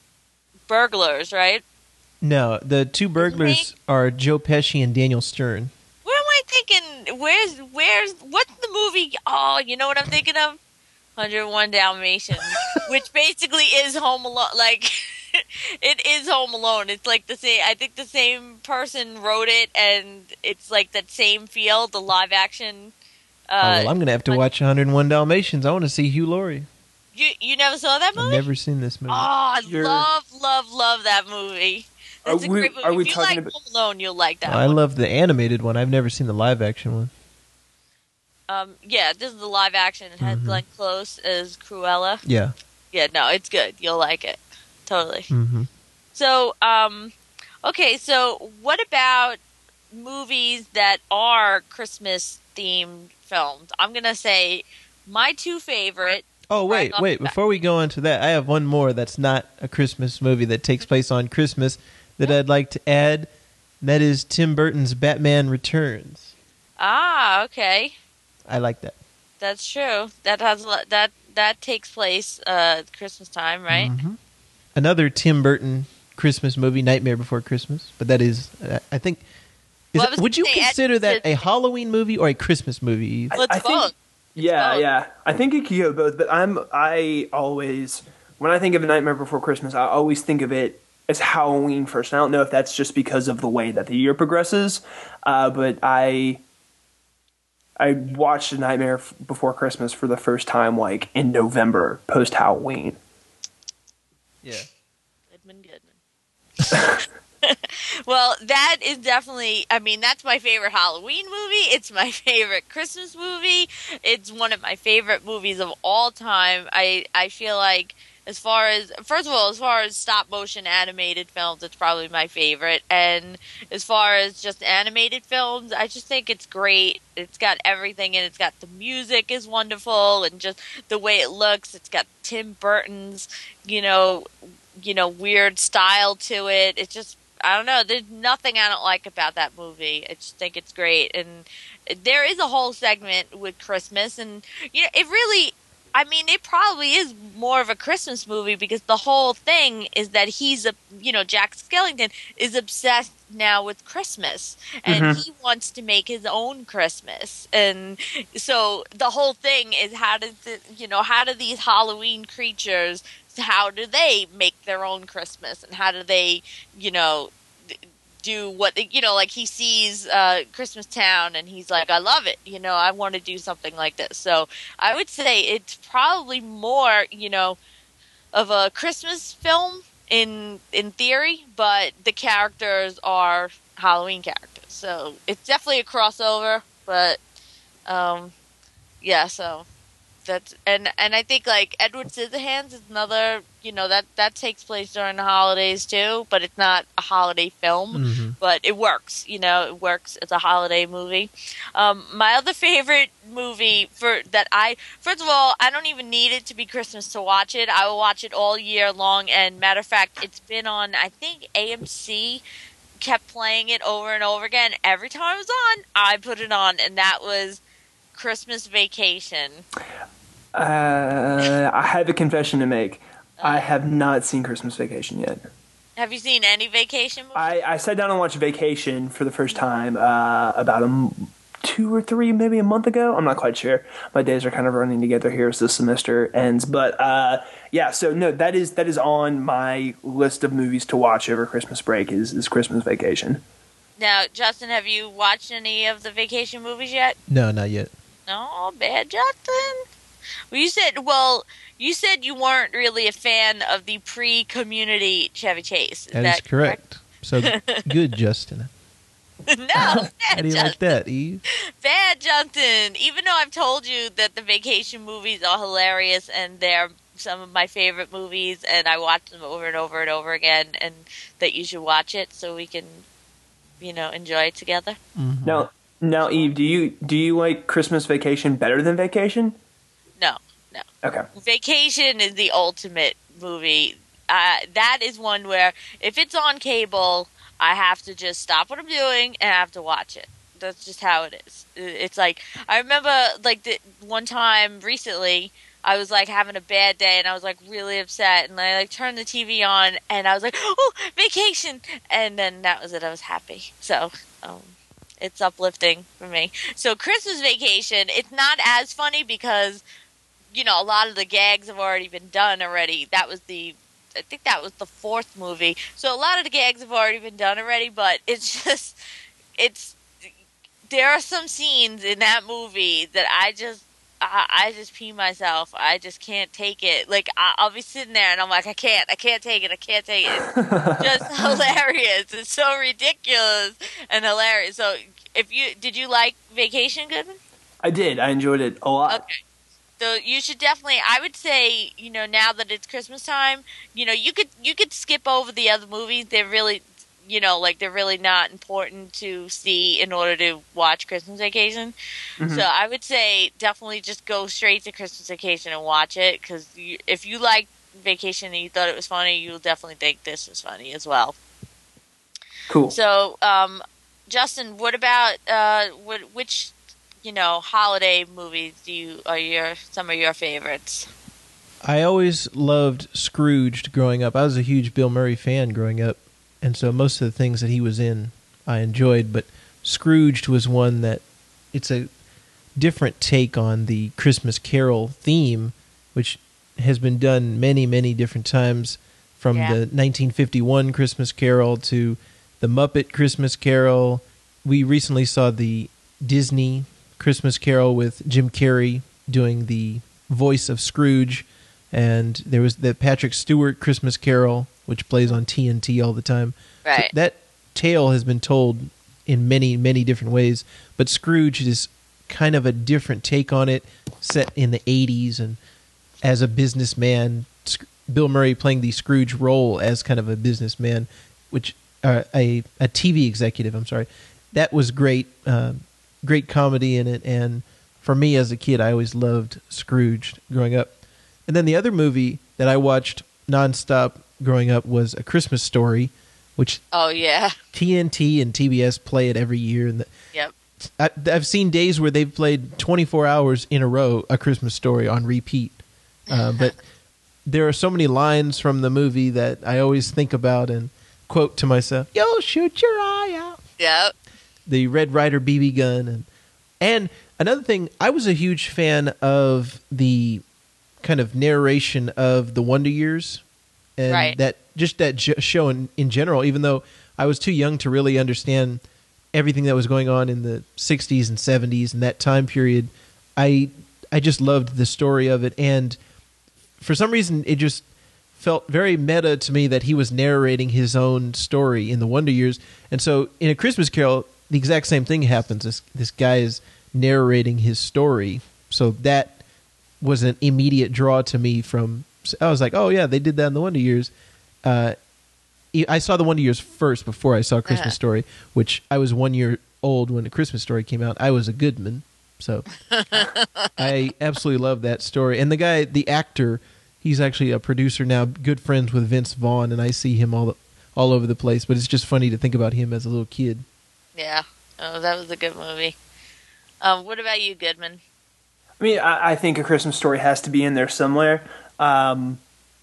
burglars, right? No, the two burglars are Joe Pesci and Daniel Stern. Where am I thinking? Where's where's what's the movie? Oh, you know what I'm thinking of? one oh one Dalmatians, which basically is Home Alone. Like it is Home Alone. It's like the same. I think the same person wrote it, and it's like that same feel. The live action. Uh, oh, well, I'm going to have to watch one oh one Dalmatians. I want to see Hugh Laurie. You you never saw that movie? I've never seen this movie. Oh, I You're- love, love, love that movie. That's Are a we- great movie. are we if you talking like about- Home Alone, you'll like that I one. love the animated one. I've never seen the live action one. Um, yeah, this is the live action. It has Mhm. Glenn Close as Cruella. Yeah. Yeah, no, it's good. You'll like it. Totally. Mm-hmm. So, um, okay, so what about movies that are Christmas themed films? I'm gonna say my two favorite. Oh, wait, Right off wait. the bat. Before we go on to that, I have one more that's not a Christmas movie that takes place on Christmas that I'd like to add. And that is Tim Burton's Batman Returns. Ah, okay, I like that. that's true. That has a lot- that that takes place uh Christmas time, right? Mhm. Another Tim Burton Christmas movie, Nightmare Before Christmas. But that is, uh, I think, is Well, I it- was would you gonna say, consider that Ed- a Halloween movie or a Christmas movie? I- Let's I think- vote. Yeah, both. yeah. I think it could go both, but I'm I always when I think of A Nightmare Before Christmas, I always think of it as Halloween first. And I don't know if that's just because of the way that the year progresses, uh, but I I watched A Nightmare F- Before Christmas for the first time like in November post Halloween. Yeah. Goodman, Goodman. Well, that is definitely, I mean, that's my favorite Halloween movie. It's my favorite Christmas movie. It's one of my favorite movies of all time. I, I feel like as far as, first of all, as far as stop motion animated films, it's probably my favorite. And as far as just animated films, I just think it's great. It's got everything in it. It's got the music is wonderful and just the way it looks. It's got Tim Burton's, you know, you know, weird style to it. It's just, I don't know. There's nothing I don't like about that movie. I just think it's great. And there is a whole segment with Christmas. And, you know, it really, I mean, it probably is more of a Christmas movie because the whole thing is that he's, a, you know, Jack Skellington is obsessed now with Christmas. And Mhm. he wants to make his own Christmas. And so the whole thing is how does it, you know, how do these Halloween creatures, how do they make their own Christmas and how do they, you know, do what, you know, like he sees uh, Christmas Town and he's like, I love it, you know, I want to do something like this. So I would say it's probably more, you know, of a Christmas film in in theory, but the characters are Halloween characters. So it's definitely a crossover, but um, yeah, so that's and and I think like Edward Scissorhands is another, you know, that that takes place during the holidays too, but it's not a holiday film, Mm-hmm. but it works, you know, it works as a holiday movie. Um, my other favorite movie for that I first of all, I don't even need it to be Christmas to watch it. I will watch it all year long, and matter of fact, it's been on, I think A M C kept playing it over and over again. Every time it was on, I put it on, and that was Christmas Vacation. Uh, I have a confession to make. I have not seen Christmas Vacation yet. Have you seen any vacation movies? I, I sat down and watched Vacation for the first time uh, about a m- two or three, maybe a month ago. I'm not quite sure. My days are kind of running together here as the semester ends. But uh, yeah, so no, that is that is on my list of movies to watch over Christmas break is, is Christmas Vacation. Now, Justin, have you watched any of the vacation movies yet? No, not yet. No, bad, Justin. Well, you said, well, you said you weren't really a fan of the pre-Community Chevy Chase. Is That that is correct. So good, Justin. No, bad, How do you Justin. like that, Eve? Bad, Justin. Even though I've told you that the vacation movies are hilarious and they're some of my favorite movies, and I watch them over and over and over again, and that you should watch it so we can, you know, enjoy it together. Mhm. Now, now, Eve, do you do you like Christmas Vacation better than Vacation? No, no. Okay. Vacation is the ultimate movie. Uh, that is one where if it's on cable, I have to just stop what I'm doing and I have to watch it. That's just how it is. It's like, I remember like the one time recently, I was like having a bad day and I was like really upset, and I like turned the T V on and I was like, oh, Vacation, and then that was it. I was happy. So um, it's uplifting for me. So Christmas Vacation, it's not as funny because, you know, a lot of the gags have already been done already. That was the, I think that was the fourth movie. So a lot of the gags have already been done already, but it's just, it's, there are some scenes in that movie that I just, I, I just pee myself. I just can't take it. Like, I, I'll be sitting there and I'm like, I can't, I can't take it, I can't take it. It's just hilarious. It's so ridiculous and hilarious. So, if you, did you like Vacation, Goodman? I did. I enjoyed it a lot. Okay. So you should definitely, I would say, you know, now that it's Christmas time, you know, you could you could skip over the other movies. They're really, you know, like they're really not important to see in order to watch Christmas Vacation. Mhm. So I would say definitely just go straight to Christmas Vacation and watch it, because if you like Vacation and you thought it was funny, you'll definitely think this is funny as well. Cool. So, um, Justin, what about uh, what, which, you know, holiday movies do you are your some of your favorites? I always loved Scrooged growing up. I was a huge Bill Murray fan growing up, and so most of the things that he was in I enjoyed, but Scrooged was one that it's a different take on the Christmas Carol theme, which has been done many, many different times, from Yeah. the nineteen fifty-one Christmas Carol to the Muppet Christmas Carol. We recently saw the Disney Christmas Carol with Jim Carrey doing the voice of Scrooge, and there was the Patrick Stewart Christmas Carol, which plays on T N T all the time. So Right. that tale has been told in many, many different ways, but Scrooge is kind of a different take on it, set in the eighties, and as a businessman, Sc- Bill Murray playing the Scrooge role as kind of a businessman, which uh, a a T V executive. I'm sorry, that was great. Uh, great comedy in it, and for me as a kid, I always loved Scrooge growing up. And then the other movie that I watched nonstop growing up was A Christmas Story, which Oh yeah. T N T and T B S play it every year. And the, Yep. I, I've seen days where they've played twenty-four hours in a row A Christmas Story on repeat. Uh, but there are so many lines from the movie that I always think about and quote to myself, "You'll shoot your eye out." Yep. The Red Ryder B B gun, and and another thing, I was a huge fan of the kind of narration of the Wonder Years, and Right. that just that j- show in, in general. Even though I was too young to really understand everything that was going on in the sixties and seventies and that time period, I I just loved the story of it, and for some reason it just felt very meta to me that he was narrating his own story in the Wonder Years. And so in A Christmas Carol, the exact same thing happens. This this guy is narrating his story, so that was an immediate draw to me. From I was like, oh yeah, they did that in the Wonder Years. Uh, I saw the Wonder Years first before I saw Christmas Uh-huh. Story, which I was one year old when A Christmas Story came out. I was a Goodman, so I absolutely love that story. And the guy, the actor, he's actually a producer now, good friends with Vince Vaughn, and I see him all all over the place. But it's just funny to think about him as a little kid. Yeah. Oh, that was a good movie. Um, what about you, Goodman? I mean, I, I think A Christmas Story has to be in there somewhere. Um,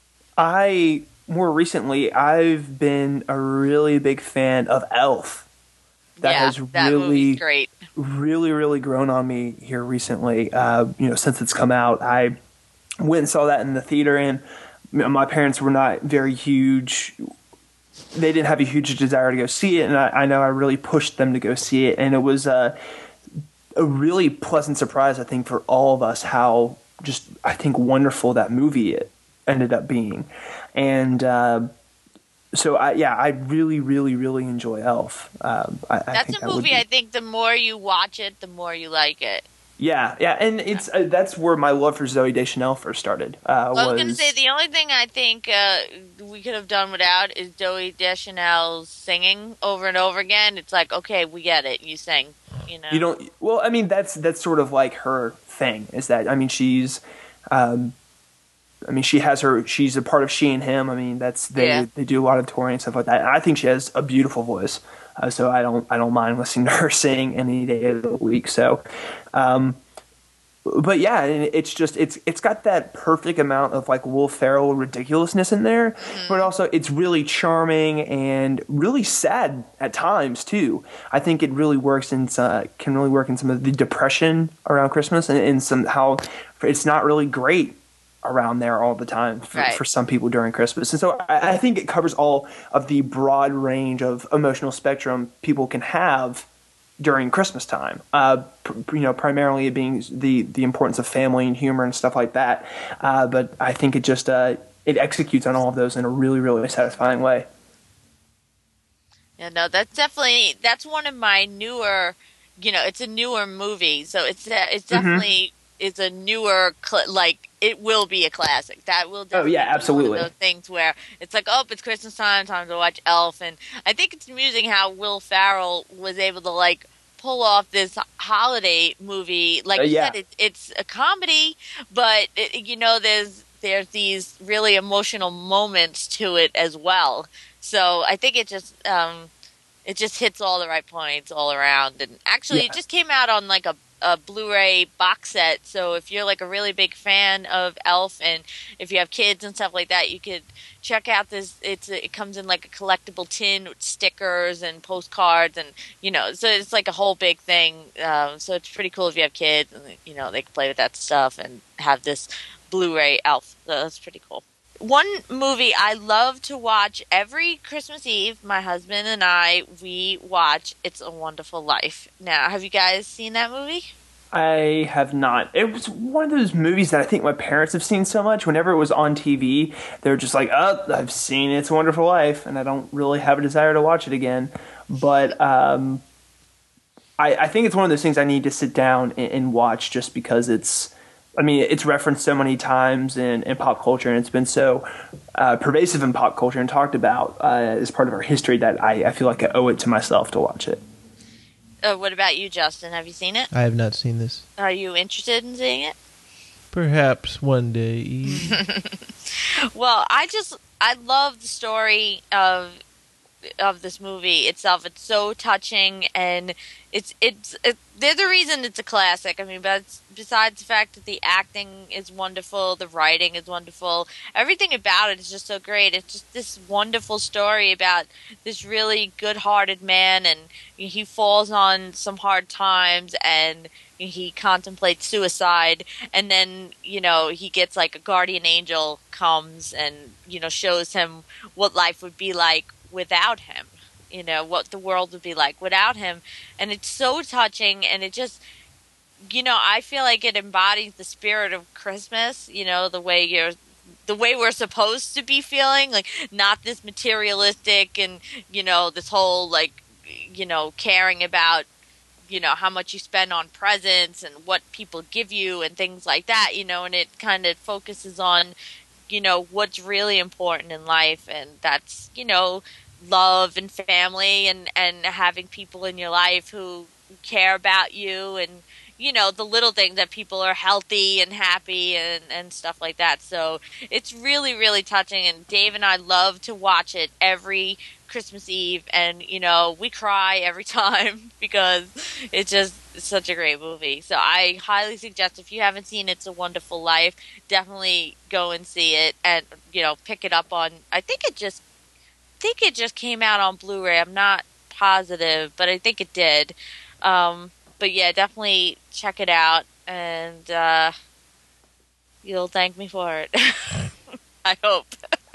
I more recently, I've been a really big fan of Elf. That yeah, has that really, movie's great. really, really grown on me here recently. Uh, you know, since it's come out, I went and saw that in the theater, and my parents were not very huge. They didn't have a huge desire to go see it, and I, I know I really pushed them to go see it, and it was uh, a really pleasant surprise, I think, for all of us, how just, I think, wonderful that movie it ended up being. And uh, so, I, yeah, I really, really, really enjoy Elf. Um, I, I That's think a that would movie be- I think the more you watch it, the more you like it. Yeah, yeah, and it's uh, that's where my love for Zooey Deschanel first started. Uh, Well, I was was going to say the only thing I think uh, we could have done without is Zooey Deschanel's singing over and over again. It's like, okay, we get it. You sing, you know. you don't. Well, I mean, that's that's sort of like her thing. Is that I mean, she's, um, I mean, she has her. She's a part of She and Him. I mean, that's they Yeah. they do a lot of touring and stuff like that. And I think she has a beautiful voice. Uh, so I don't I don't mind listening to her sing any day of the week. So. Um, But yeah, and it's just it's it's got that perfect amount of like Will Ferrell ridiculousness in there, Mm-hmm. but also it's really charming and really sad at times too. I think it really works in uh, can really work in some of the depression around Christmas, and, and some how it's not really great around there all the time for, Right. for some people during Christmas. And so I, I think it covers all of the broad range of emotional spectrum people can have during Christmas time, uh, pr- you know, primarily it being the, the importance of family and humor and stuff like that. Uh, but I think it just uh, it executes on all of those in a really, really satisfying way. Yeah, no, that's definitely that's one of my newer. You know, it's a newer movie, so it's uh, it's Mm-hmm. definitely it's a newer cl- like it will be a classic. That will definitely Oh, yeah, be one absolutely. of those things where it's like, oh, it's Christmas time, time to watch Elf, and I think it's amusing how Will Ferrell was able to like pull off this holiday movie. Like Uh, you yeah. said, it, it's a comedy, but it, you know, there's there's these really emotional moments to it as well. So I think it just um, it just hits all the right points all around. And actually, Yeah. it just came out on like a, a Blu-ray box set. So if you're like a really big fan of Elf, and if you have kids and stuff like that, you could check out this. It's it comes in like a collectible tin with stickers and postcards, and you know, so it's like a whole big thing. Um, so it's pretty cool if you have kids, and you know, they can play with that stuff and have this Blu-ray Elf. So that's pretty cool. One movie I love to watch every Christmas Eve, my husband and I, we watch It's a Wonderful Life. Now, have you guys seen that movie? I have not. It was one of those movies that I think my parents have seen so much. Whenever it was on T V, they were just like, oh, I've seen It's a Wonderful Life, and I don't really have a desire to watch it again. But um, I, I think it's one of those things I need to sit down and, and watch just because it's, I mean, it's referenced so many times in, in pop culture, and it's been so uh, pervasive in pop culture and talked about uh, as part of our history that I, I feel like I owe it to myself to watch it. Uh, what about you, Justin? Have you seen it? I have not seen this. Are you interested in seeing it? Perhaps one day. Well, I just I love the story of of this movie itself. It's so touching, and it's it's it, they're the reason it's a classic. I mean, but besides the fact that the acting is wonderful, the writing is wonderful, everything about it is just so great. It's just this wonderful story about this really good-hearted man, and he falls on some hard times, and he contemplates suicide, and then, you know, he gets like a guardian angel comes and, you know, shows him what life would be like without him, you know, what the world would be like without him. And it's so touching, and it just, you know, I feel like it embodies the spirit of Christmas, you know, the way you're the way we're supposed to be feeling, like not this materialistic and, you know, this whole like, you know, caring about you know, how much you spend on presents and what people give you and things like that, you know, and it kind of focuses on, you know, what's really important in life, and that's, you know, love and family and, and having people in your life who care about you, and, you know, the little things that people are healthy and happy and, and stuff like that. So it's really, really touching, and Dave and I love to watch it every Christmas Eve, and, you know, we cry every time because it's just such a great movie. So I highly suggest, if you haven't seen It's a Wonderful Life, definitely go and see it, and, you know, pick it up on, I think it just, I think it just came out on Blu-ray. I'm not positive, but I think it did. Um, but yeah, definitely check it out, and uh, you'll thank me for it. I hope.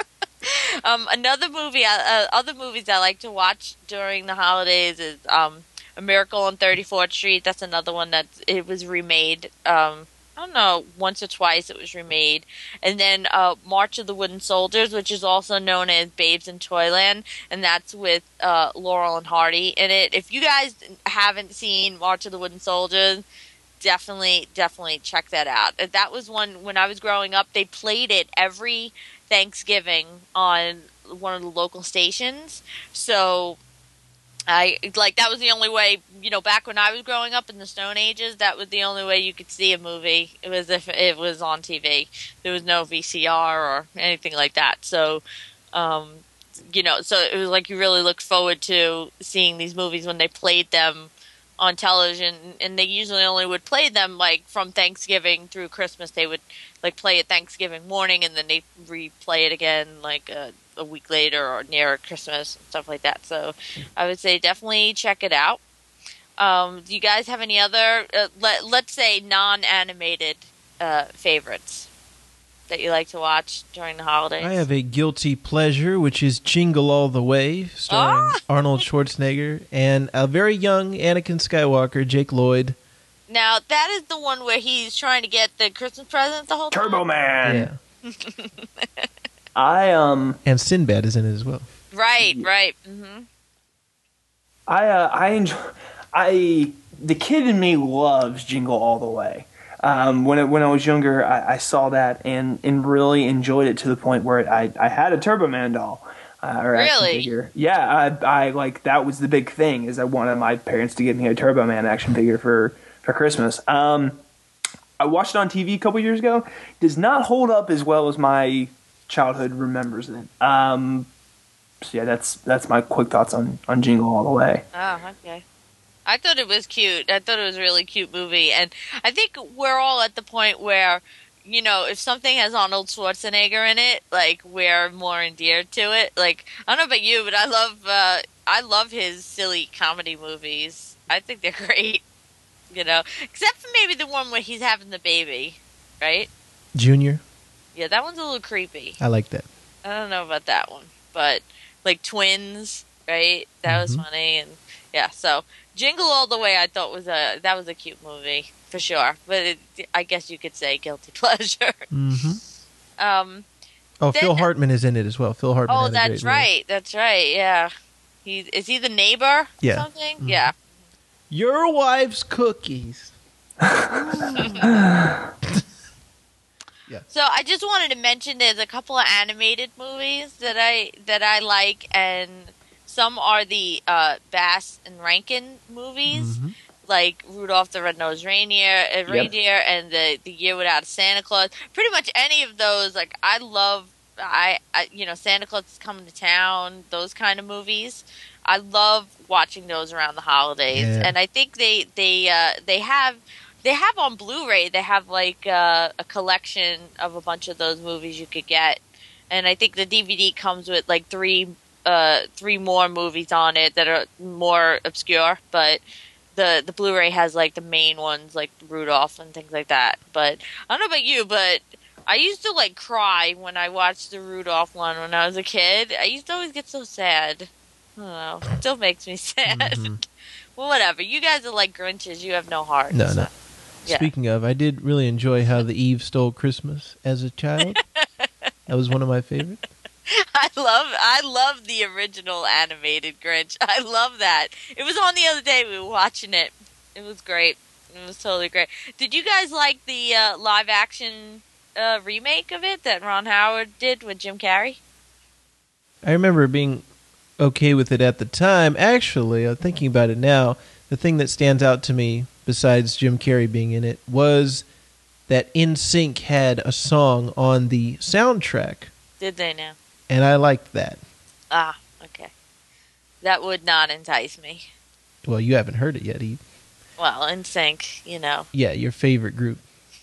um, another movie, uh, other movies I like to watch during the holidays is um, A Miracle on thirty-fourth Street. That's another one that it was remade. Um, I don't know, once or twice it was remade. And then uh, March of the Wooden Soldiers, which is also known as Babes in Toyland, and that's with uh, Laurel and Hardy in it. If you guys haven't seen March of the Wooden Soldiers, definitely, definitely check that out. That was one, when I was growing up, they played it every Thanksgiving on one of the local stations. So I like that was the only way, you know, back when I was growing up in the Stone Ages, that was the only way you could see a movie. It was if it was on T V. There was no V C R or anything like that. So, um, you know, so it was like you really looked forward to seeing these movies when they played them on television, and they usually only would play them like from Thanksgiving through Christmas. They would like play it Thanksgiving morning, and then they replay it again like a, a week later or near Christmas and stuff like that. So I would say definitely check it out. Um, do you guys have any other, uh, let, let's say non-animated uh, favorites that you like to watch during the holidays? I have a guilty pleasure, which is Jingle All the Way, starring Ah! Arnold Schwarzenegger and a very young Anakin Skywalker, Jake Lloyd. Now, that is the one where he's trying to get the Christmas present the whole time? Turbo Man. Yeah. I um And Sinbad is in it as well. Right, right. Mm-hmm. I uh, I enjoy I the kid in me loves Jingle All the Way. Um, when it, when I was younger, I, I saw that and, and really enjoyed it to the point where I I had a Turbo Man doll. Uh, or action Really? figure. Yeah, I, I like that was the big thing, is I wanted my parents to give me a Turbo Man action figure for for Christmas. Um, I watched it on T V a couple years ago. Does not hold up as well as my childhood remembers it. Um, so yeah, that's that's my quick thoughts on, on Jingle All the Way. Oh, okay. I thought it was cute. I thought it was a really cute movie. And I think we're all at the point where, you know, if something has Arnold Schwarzenegger in it, like, we're more endeared to it. Like, I don't know about you, but I love uh, I love his silly comedy movies. I think they're great, you know. Except for maybe the one where he's having the baby, right? Junior. Yeah, that one's a little creepy. I like that. I don't know about that one. But, like, Twins, right? That Mhm. was funny. And, yeah, so... Jingle All the Way, I thought was a that was a cute movie for sure, but it, I guess you could say guilty pleasure. Mm-hmm. Um, Oh, then, Phil Hartman is in it as well. Phil Hartman. oh, had a that's great role. right, that's right. Yeah, he is he the neighbor? Yeah. Or something. Mhm. Yeah. Your wife's cookies. Yeah. So I just wanted to mention there's a couple of animated movies that I that I like, and some are the uh, Bass and Rankin movies, Mhm. like Rudolph the Red-Nosed Reindeer, uh, Reindeer, and the the Year Without a Santa Claus. Pretty much any of those, like I love. I, I you know Santa Claus is Coming to Town. Those kind of movies. I love watching those around the holidays, Yeah. and I think they they uh, they have. They have on Blu-ray, they have like uh, a collection of a bunch of those movies you could get. And I think the D V D comes with like three uh, three more movies on it that are more obscure. But the, the Blu-ray has like the main ones like Rudolph and things like that. But I don't know about you, but I used to like cry when I watched the Rudolph one when I was a kid. I used to always get so sad. I don't know. It still makes me sad. Mhm. Well, whatever. You guys are like Grinches. You have no heart. No, so. no. Yeah. Speaking of, I did really enjoy How the Eve Stole Christmas as a child. That was one of my favorites. I love I love the original animated Grinch. I love that. It was on the other day. We were watching it, It was great. It was totally great. Did you guys like the uh, live action uh, remake of it that Ron Howard did with Jim Carrey? I remember being okay with it at the time. Actually, I'm thinking about it now. The thing that stands out to me, besides Jim Carrey being in it, was that N Sync had a song on the soundtrack. Did they now? And I liked that. Ah, okay. That would not entice me. Well, you haven't heard it yet, Eve. Well, N Sync, you know. Yeah, your favorite group.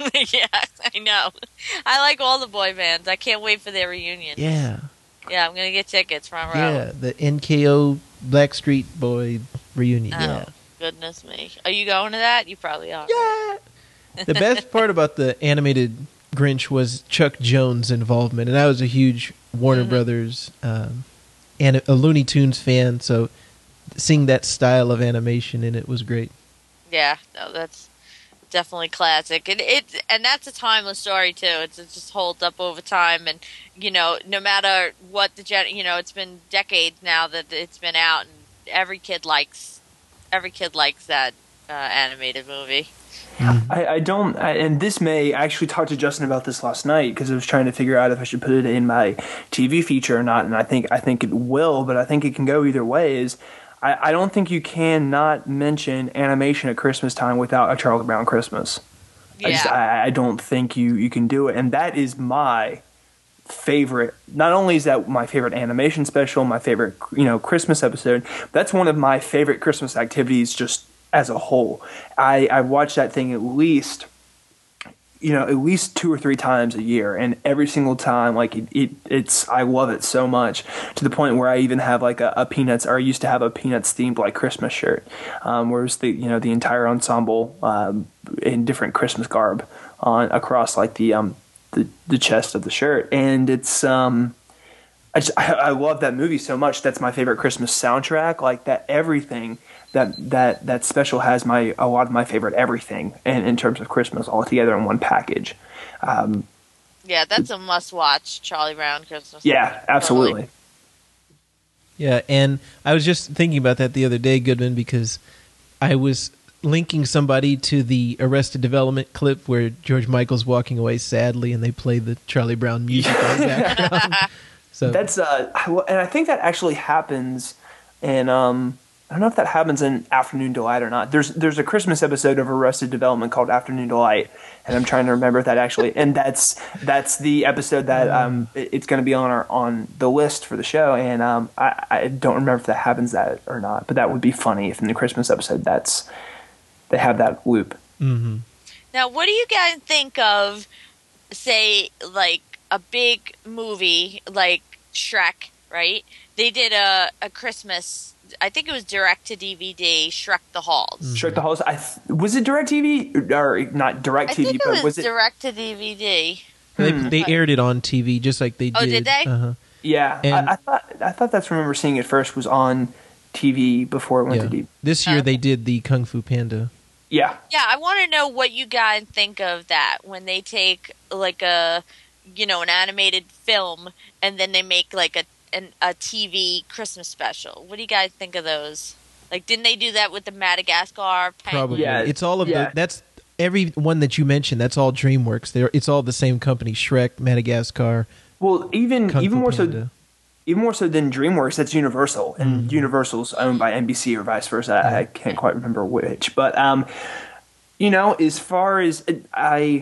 Yes, I know. I like all the boy bands. I can't wait for their reunion. Yeah. Yeah, I'm going to get tickets front row. Yeah, the N K O Blackstreet Boy reunion. Oh, yeah. goodness me. Are you going to that? You probably are. Yeah. The best part about the animated Grinch was Chuck Jones' involvement, and I was a huge Warner mm-hmm. Brothers um, and a Looney Tunes fan, so seeing that style of animation in it was great. Yeah, no, that's definitely classic, and it and that's a timeless story too. It's, it just holds up over time, and you know, no matter what the gen, you know, it's been decades now that it's been out, and every kid likes every kid likes that uh, animated movie. I, I don't, I, and this may I actually talked to Justin about this last night because I was trying to figure out if I should put it in my T V feature or not, and I think I think it will, but I think it can go either way. Is I, I don't think you can not mention animation at Christmas time without a Charlie Brown Christmas. Yeah. I, just, I, I don't think you, you can do it, and that is my favorite. Not only is that my favorite animation special, my favorite you know Christmas episode, but that's one of my favorite Christmas activities just as a whole. I, I watch that thing at least, you know, at least two or three times a year, and every single time, like it, it it's I love it so much to the point where I even have like a, a Peanuts, or I used to have a Peanuts themed like Christmas shirt, um, where it was the you know the entire ensemble um, in different Christmas garb on across like the um the, the chest of the shirt, and it's um. I, just, I, I love that movie so much. That's my favorite Christmas soundtrack. Like that, everything that that that special has my a lot of my favorite everything, and in terms of Christmas, all together in one package. Um, yeah, that's a must-watch. Charlie Brown Christmas. Yeah, absolutely. Totally. Yeah, and I was just thinking about that the other day, Goodman, because I was linking somebody to the Arrested Development clip where George Michael's walking away sadly, and they play the Charlie Brown music in the background. So that's uh, and I think that actually happens in um, I don't know if that happens in Afternoon Delight or not. There's there's a Christmas episode of Arrested Development called Afternoon Delight, and I'm trying to remember if that actually. And that's that's the episode that um, it, it's going to be on our on the list for the show. And um, I, I don't remember if that happens that or not, but that would be funny if in the Christmas episode that's they have that loop. Mm-hmm. Now, what do you guys think of, say, like a big movie like Shrek, right? They did a, a Christmas, I think it was direct to D V D, Shrek the Halls. Mm-hmm. Shrek the Halls. I th- was it direct T V or not direct T V? I think it but was, was it direct to D V D? They, Hmm. they aired it on T V just like they did. Oh, did they? Uh-huh. Yeah, And- I, I thought I thought that's remember seeing it first was on T V before it went Yeah. to D V D. This year Okay. they did the Kung Fu Panda. Yeah, Yeah, I want to know what you guys think of that when they take like a, you know, an animated film and then they make like a an, a T V Christmas special. What do you guys think of those? Like, didn't they do that with the Madagascar penguin? Probably. Yeah. It's all of Yeah. the that's every one that you mentioned, that's all DreamWorks. They're it's all the same company, Shrek, Madagascar, well, even Kung even Fu more so, Panda. even more so than DreamWorks, that's Universal, and Mm. Universal's owned by N B C or vice versa. I, I can't quite remember which, but um, you know, as far as I.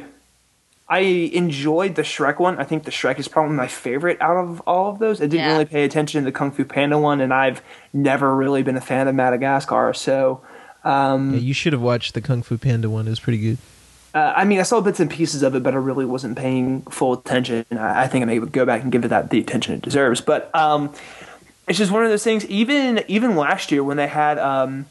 I enjoyed the Shrek one. I think the Shrek is probably my favorite out of all of those. I didn't Yeah. really pay attention to the Kung Fu Panda one, and I've never really been a fan of Madagascar. So, um, Yeah, you should have watched the Kung Fu Panda one. It was pretty good. uh, I mean, I saw bits and pieces of it, but I really wasn't paying full attention. I, I think I may go back and give it that the attention it deserves. But um, it's just one of those things. Even even last year when they had um,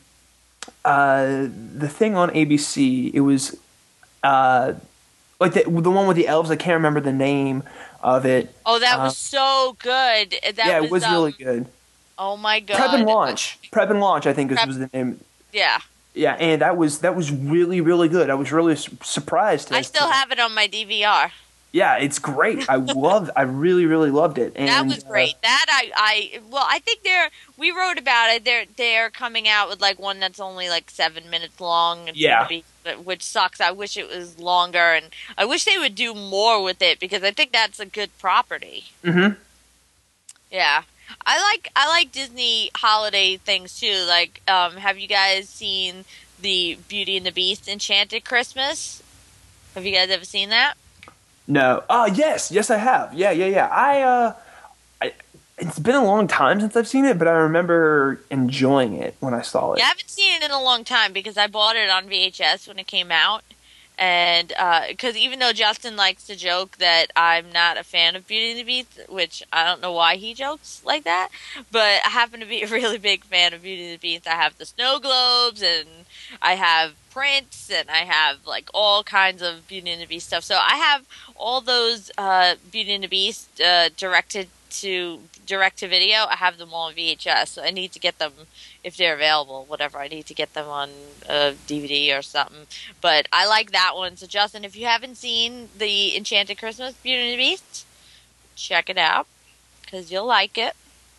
uh, the thing on A B C, it was. Uh, Like the, the one with the elves, I can't remember the name of it. Oh, that Uh, was so good. That yeah, was, it was um, really good. Oh my god. Prep and Launch. Prep and Launch, I think is, Prep- was the name. Yeah. Yeah, and that was that was really really good. I was really su- surprised. I as still to- have it on my D V R. Yeah, it's great. I loved. I really, really loved it. And, that was great. Uh, that I, I, well, I think they're. We wrote about it. They're they're coming out with like one that's only like seven minutes long. It's Yeah. gonna be, which sucks. I wish it was longer, and I wish they would do more with it because I think that's a good property. mm-hmm. Yeah, I like I like Disney holiday things too. Like, um, have you guys seen the Beauty and the Beast Enchanted Christmas? Have you guys ever seen that? No. Oh, yes. Yes, I have. Yeah, yeah, yeah. I, uh, I, it's been a long time since I've seen it, but I remember enjoying it when I saw it. Yeah, I haven't seen it in a long time because I bought it on V H S when it came out. And because uh, even though Justin likes to joke that I'm not a fan of Beauty and the Beast, which I don't know why he jokes like that, but I happen to be a really big fan of Beauty and the Beast. I have the snow globes, and I have prints, and I have like all kinds of Beauty and the Beast stuff. So I have all those uh, Beauty and the Beast uh, directed to direct to video. I have them all on V H S. So I need to get them if they're available. Whatever, I need to get them on a D V D or something. But I like that one. So Justin, if you haven't seen the Enchanted Christmas Beauty and the Beast, check it out because you'll like it.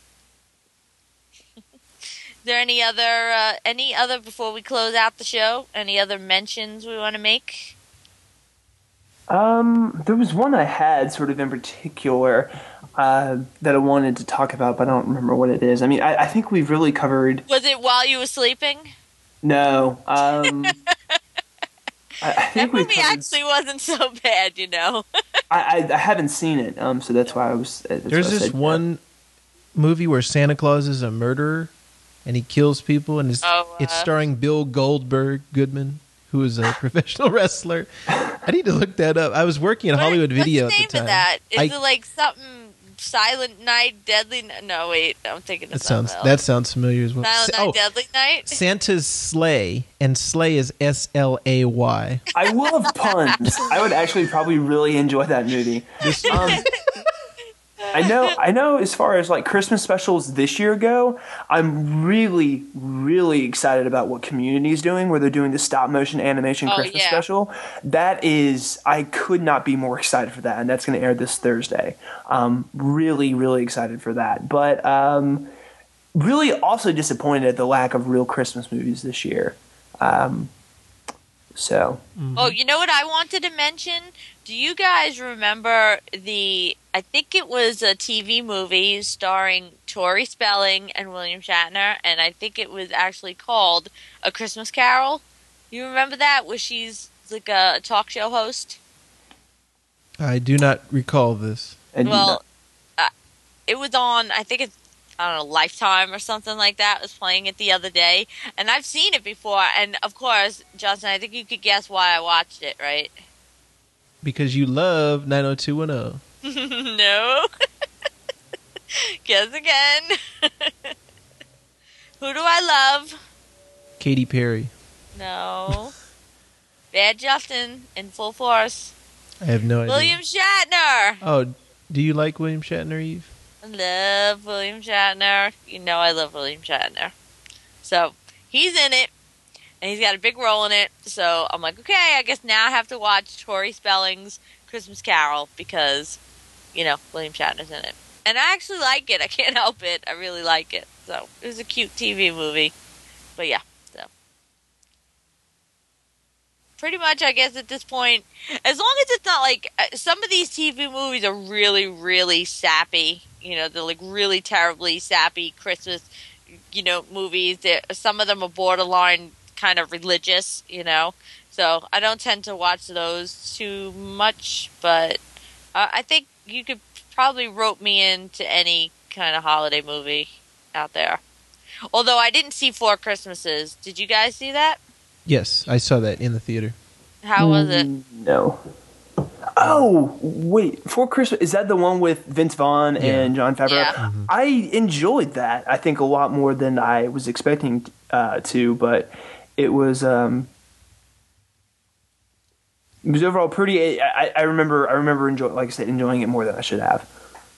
Is there any other uh, any other before we close out the show? Any other mentions we want to make? Um, there was one I had sort of in particular uh, that I wanted to talk about, but I don't remember what it is. I mean, I, I think we've really covered. Was it while you were sleeping? No. Um, I, I think that we movie covered... actually wasn't so bad, you know. I, I I haven't seen it, um, so that's why I was. That's There's why I this said one that. movie where Santa Claus is a murderer and he kills people, and it's, Oh, uh, it's starring Bill Goldberg Goodman, who is a professional wrestler. I need to look that up. I was working at what- Hollywood Video what's the at the name time. of that? Is I- it like something Silent Night, Deadly Night? No, wait, I'm thinking of that something sounds else. that sounds familiar as well. Silent Sa- Night, oh, Deadly Night? Santa's Sleigh, and Sleigh is S L A Y. I love puns. I would actually probably really enjoy that movie. Um, I know. I know. As far as like Christmas specials this year go, I'm really, really excited about what Community is doing, where they're doing the stop motion animation Oh, Christmas yeah. special. That is, I could not be more excited for that, and that's going to air this Thursday. Um, really, really excited for that. But um, really, also disappointed at the lack of real Christmas movies this year. Um, so. Oh, you know what I wanted to mention? Do you guys remember the, I think it was a T V movie starring Tori Spelling and William Shatner, and I think it was actually called A Christmas Carol? You remember that, where she's like a talk show host? I do not recall this. And Well, uh, it was on, I think it's, I don't know, Lifetime or something like that was playing it the other day, and I've seen it before, and of course, Justin, I think you could guess why I watched it, right? Because you love nine oh two one oh. No. Guess again. Who do I love? Katy Perry. No. Bad Justin in full force. I have no idea. William Shatner. Oh, do you like William Shatner, Eve? I love William Shatner. You know I love William Shatner. So, he's in it. And he's got a big role in it. So, I'm like, okay, I guess now I have to watch Tori Spelling's Christmas Carol because, you know, William Shatner's in it. And I actually like it. I can't help it. I really like it. So, it was a cute T V movie. But yeah, so. Pretty much, I guess, at this point, as long as it's not like, uh, some of these T V movies are really, really sappy. You know, they're like really terribly sappy Christmas, you know, movies. They're, some of them are borderline kind of religious, you know. So I don't tend to watch those too much, but uh, I think you could probably rope me into any kind of holiday movie out there. Although I didn't see Four Christmases. Did you guys see that? Yes, I saw that in the theater. How was it? No. Oh, wait. For Christmas, is that the one with Vince Vaughn Yeah. and Jon Favreau? Yeah. Mm-hmm. I enjoyed that. I think a lot more than I was expecting uh, to, but it was um, it was overall pretty. I, I remember. I remember enjoy, like I said, enjoying it more than I should have.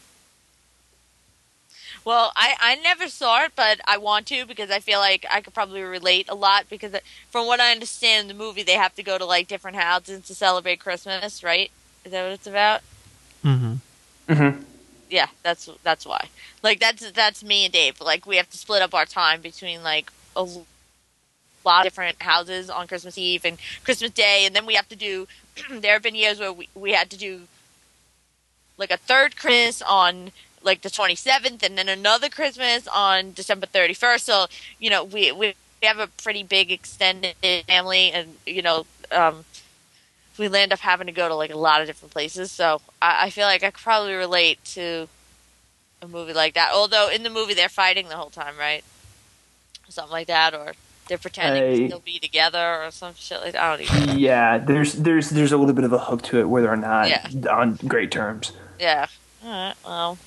Well, I, I never saw it, but I want to because I feel like I could probably relate a lot because from what I understand in the movie, they have to go to like different houses to celebrate Christmas, right? Is that what it's about? Mm-hmm. Mm-hmm. Yeah, that's that's why. Like that's that's me and Dave. Like we have to split up our time between like a lot of different houses on Christmas Eve and Christmas Day, and then we have to do. There have been years where we we had to do like a third Christmas on like the twenty-seventh, and then another Christmas on December thirty-first. So you know we we have a pretty big extended family, and you know. Um, we end up having to go to like a lot of different places, so I, I feel like I could probably relate to a movie like that. Although in the movie they're fighting the whole time, right? Something like that, or they're pretending I, to still be together, or some shit like that. I don't even know. Yeah, there's there's there's a little bit of a hook to it where they're not Yeah. on great terms. Yeah. All right. Well.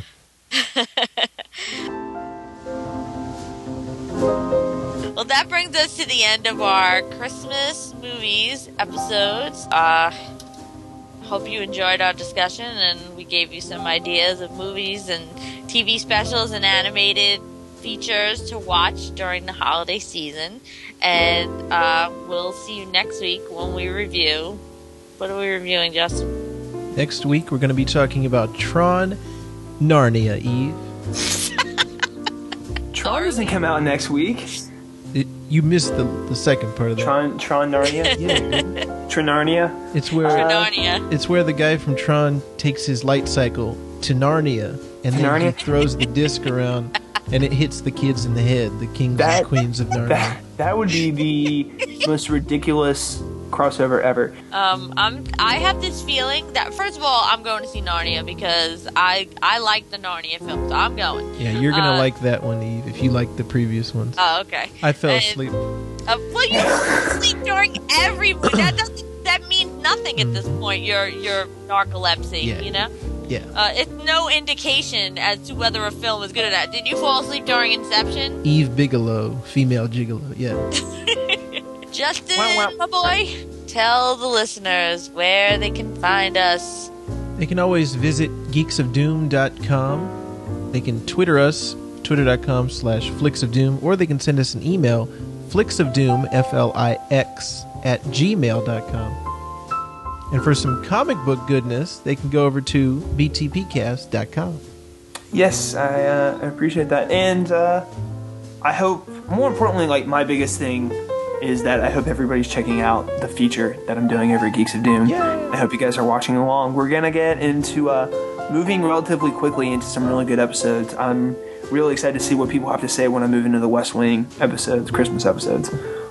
Well, that brings us to the end of our Christmas movies episodes. Uh, hope you enjoyed our discussion, and we gave you some ideas of movies and T V specials and animated features to watch during the holiday season. And uh, we'll see you next week when we review. What are we reviewing, Justin? Next week, we're going to be talking about Tron Narnia, Eve. Tron doesn't come out next week. It, you missed the, the second part of that. Tron, Tron Narnia? Yeah. Trinarnia? It's where Uh, Narnia. it's where the guy from Tron takes his light cycle to Narnia, and then Narnia? he throws the disc around, and it hits the kids in the head, the kings That- and queens of Narnia. That, that would be the most ridiculous crossover ever. Um, I'm. I have this feeling that first of all, I'm going to see Narnia because I I like the Narnia film, so I'm going. Yeah, you're gonna Uh, like that one, Eve, if you like the previous ones. Oh, okay. I fell and- asleep. Uh, well, you sleep during every movie. That doesn't. That means nothing at this point. Your your narcolepsy. Yeah. You know. Yeah. Uh, it's no indication as to whether a film is good or not. Did you fall asleep during Inception? Eve Bigelow, female gigolo. Yeah. Justin, Wow, my boy, tell the listeners where they can find us. They can always visit geeks of doom dot com. They can Twitter us, twitter.com slash flicksofdoom, or they can send us an email, flicksofdoom, F L I X, at gmail dot com. And for some comic book goodness, they can go over to b t p cast dot com. Yes, I uh, appreciate that. And uh, I hope, more importantly, like my biggest thing is that I hope everybody's checking out the feature that I'm doing over at Geeks of Doom. Yay. I hope you guys are watching along. We're going to get into uh, moving relatively quickly into some really good episodes. I'm really excited to see what people have to say when I move into the West Wing episodes, Christmas episodes.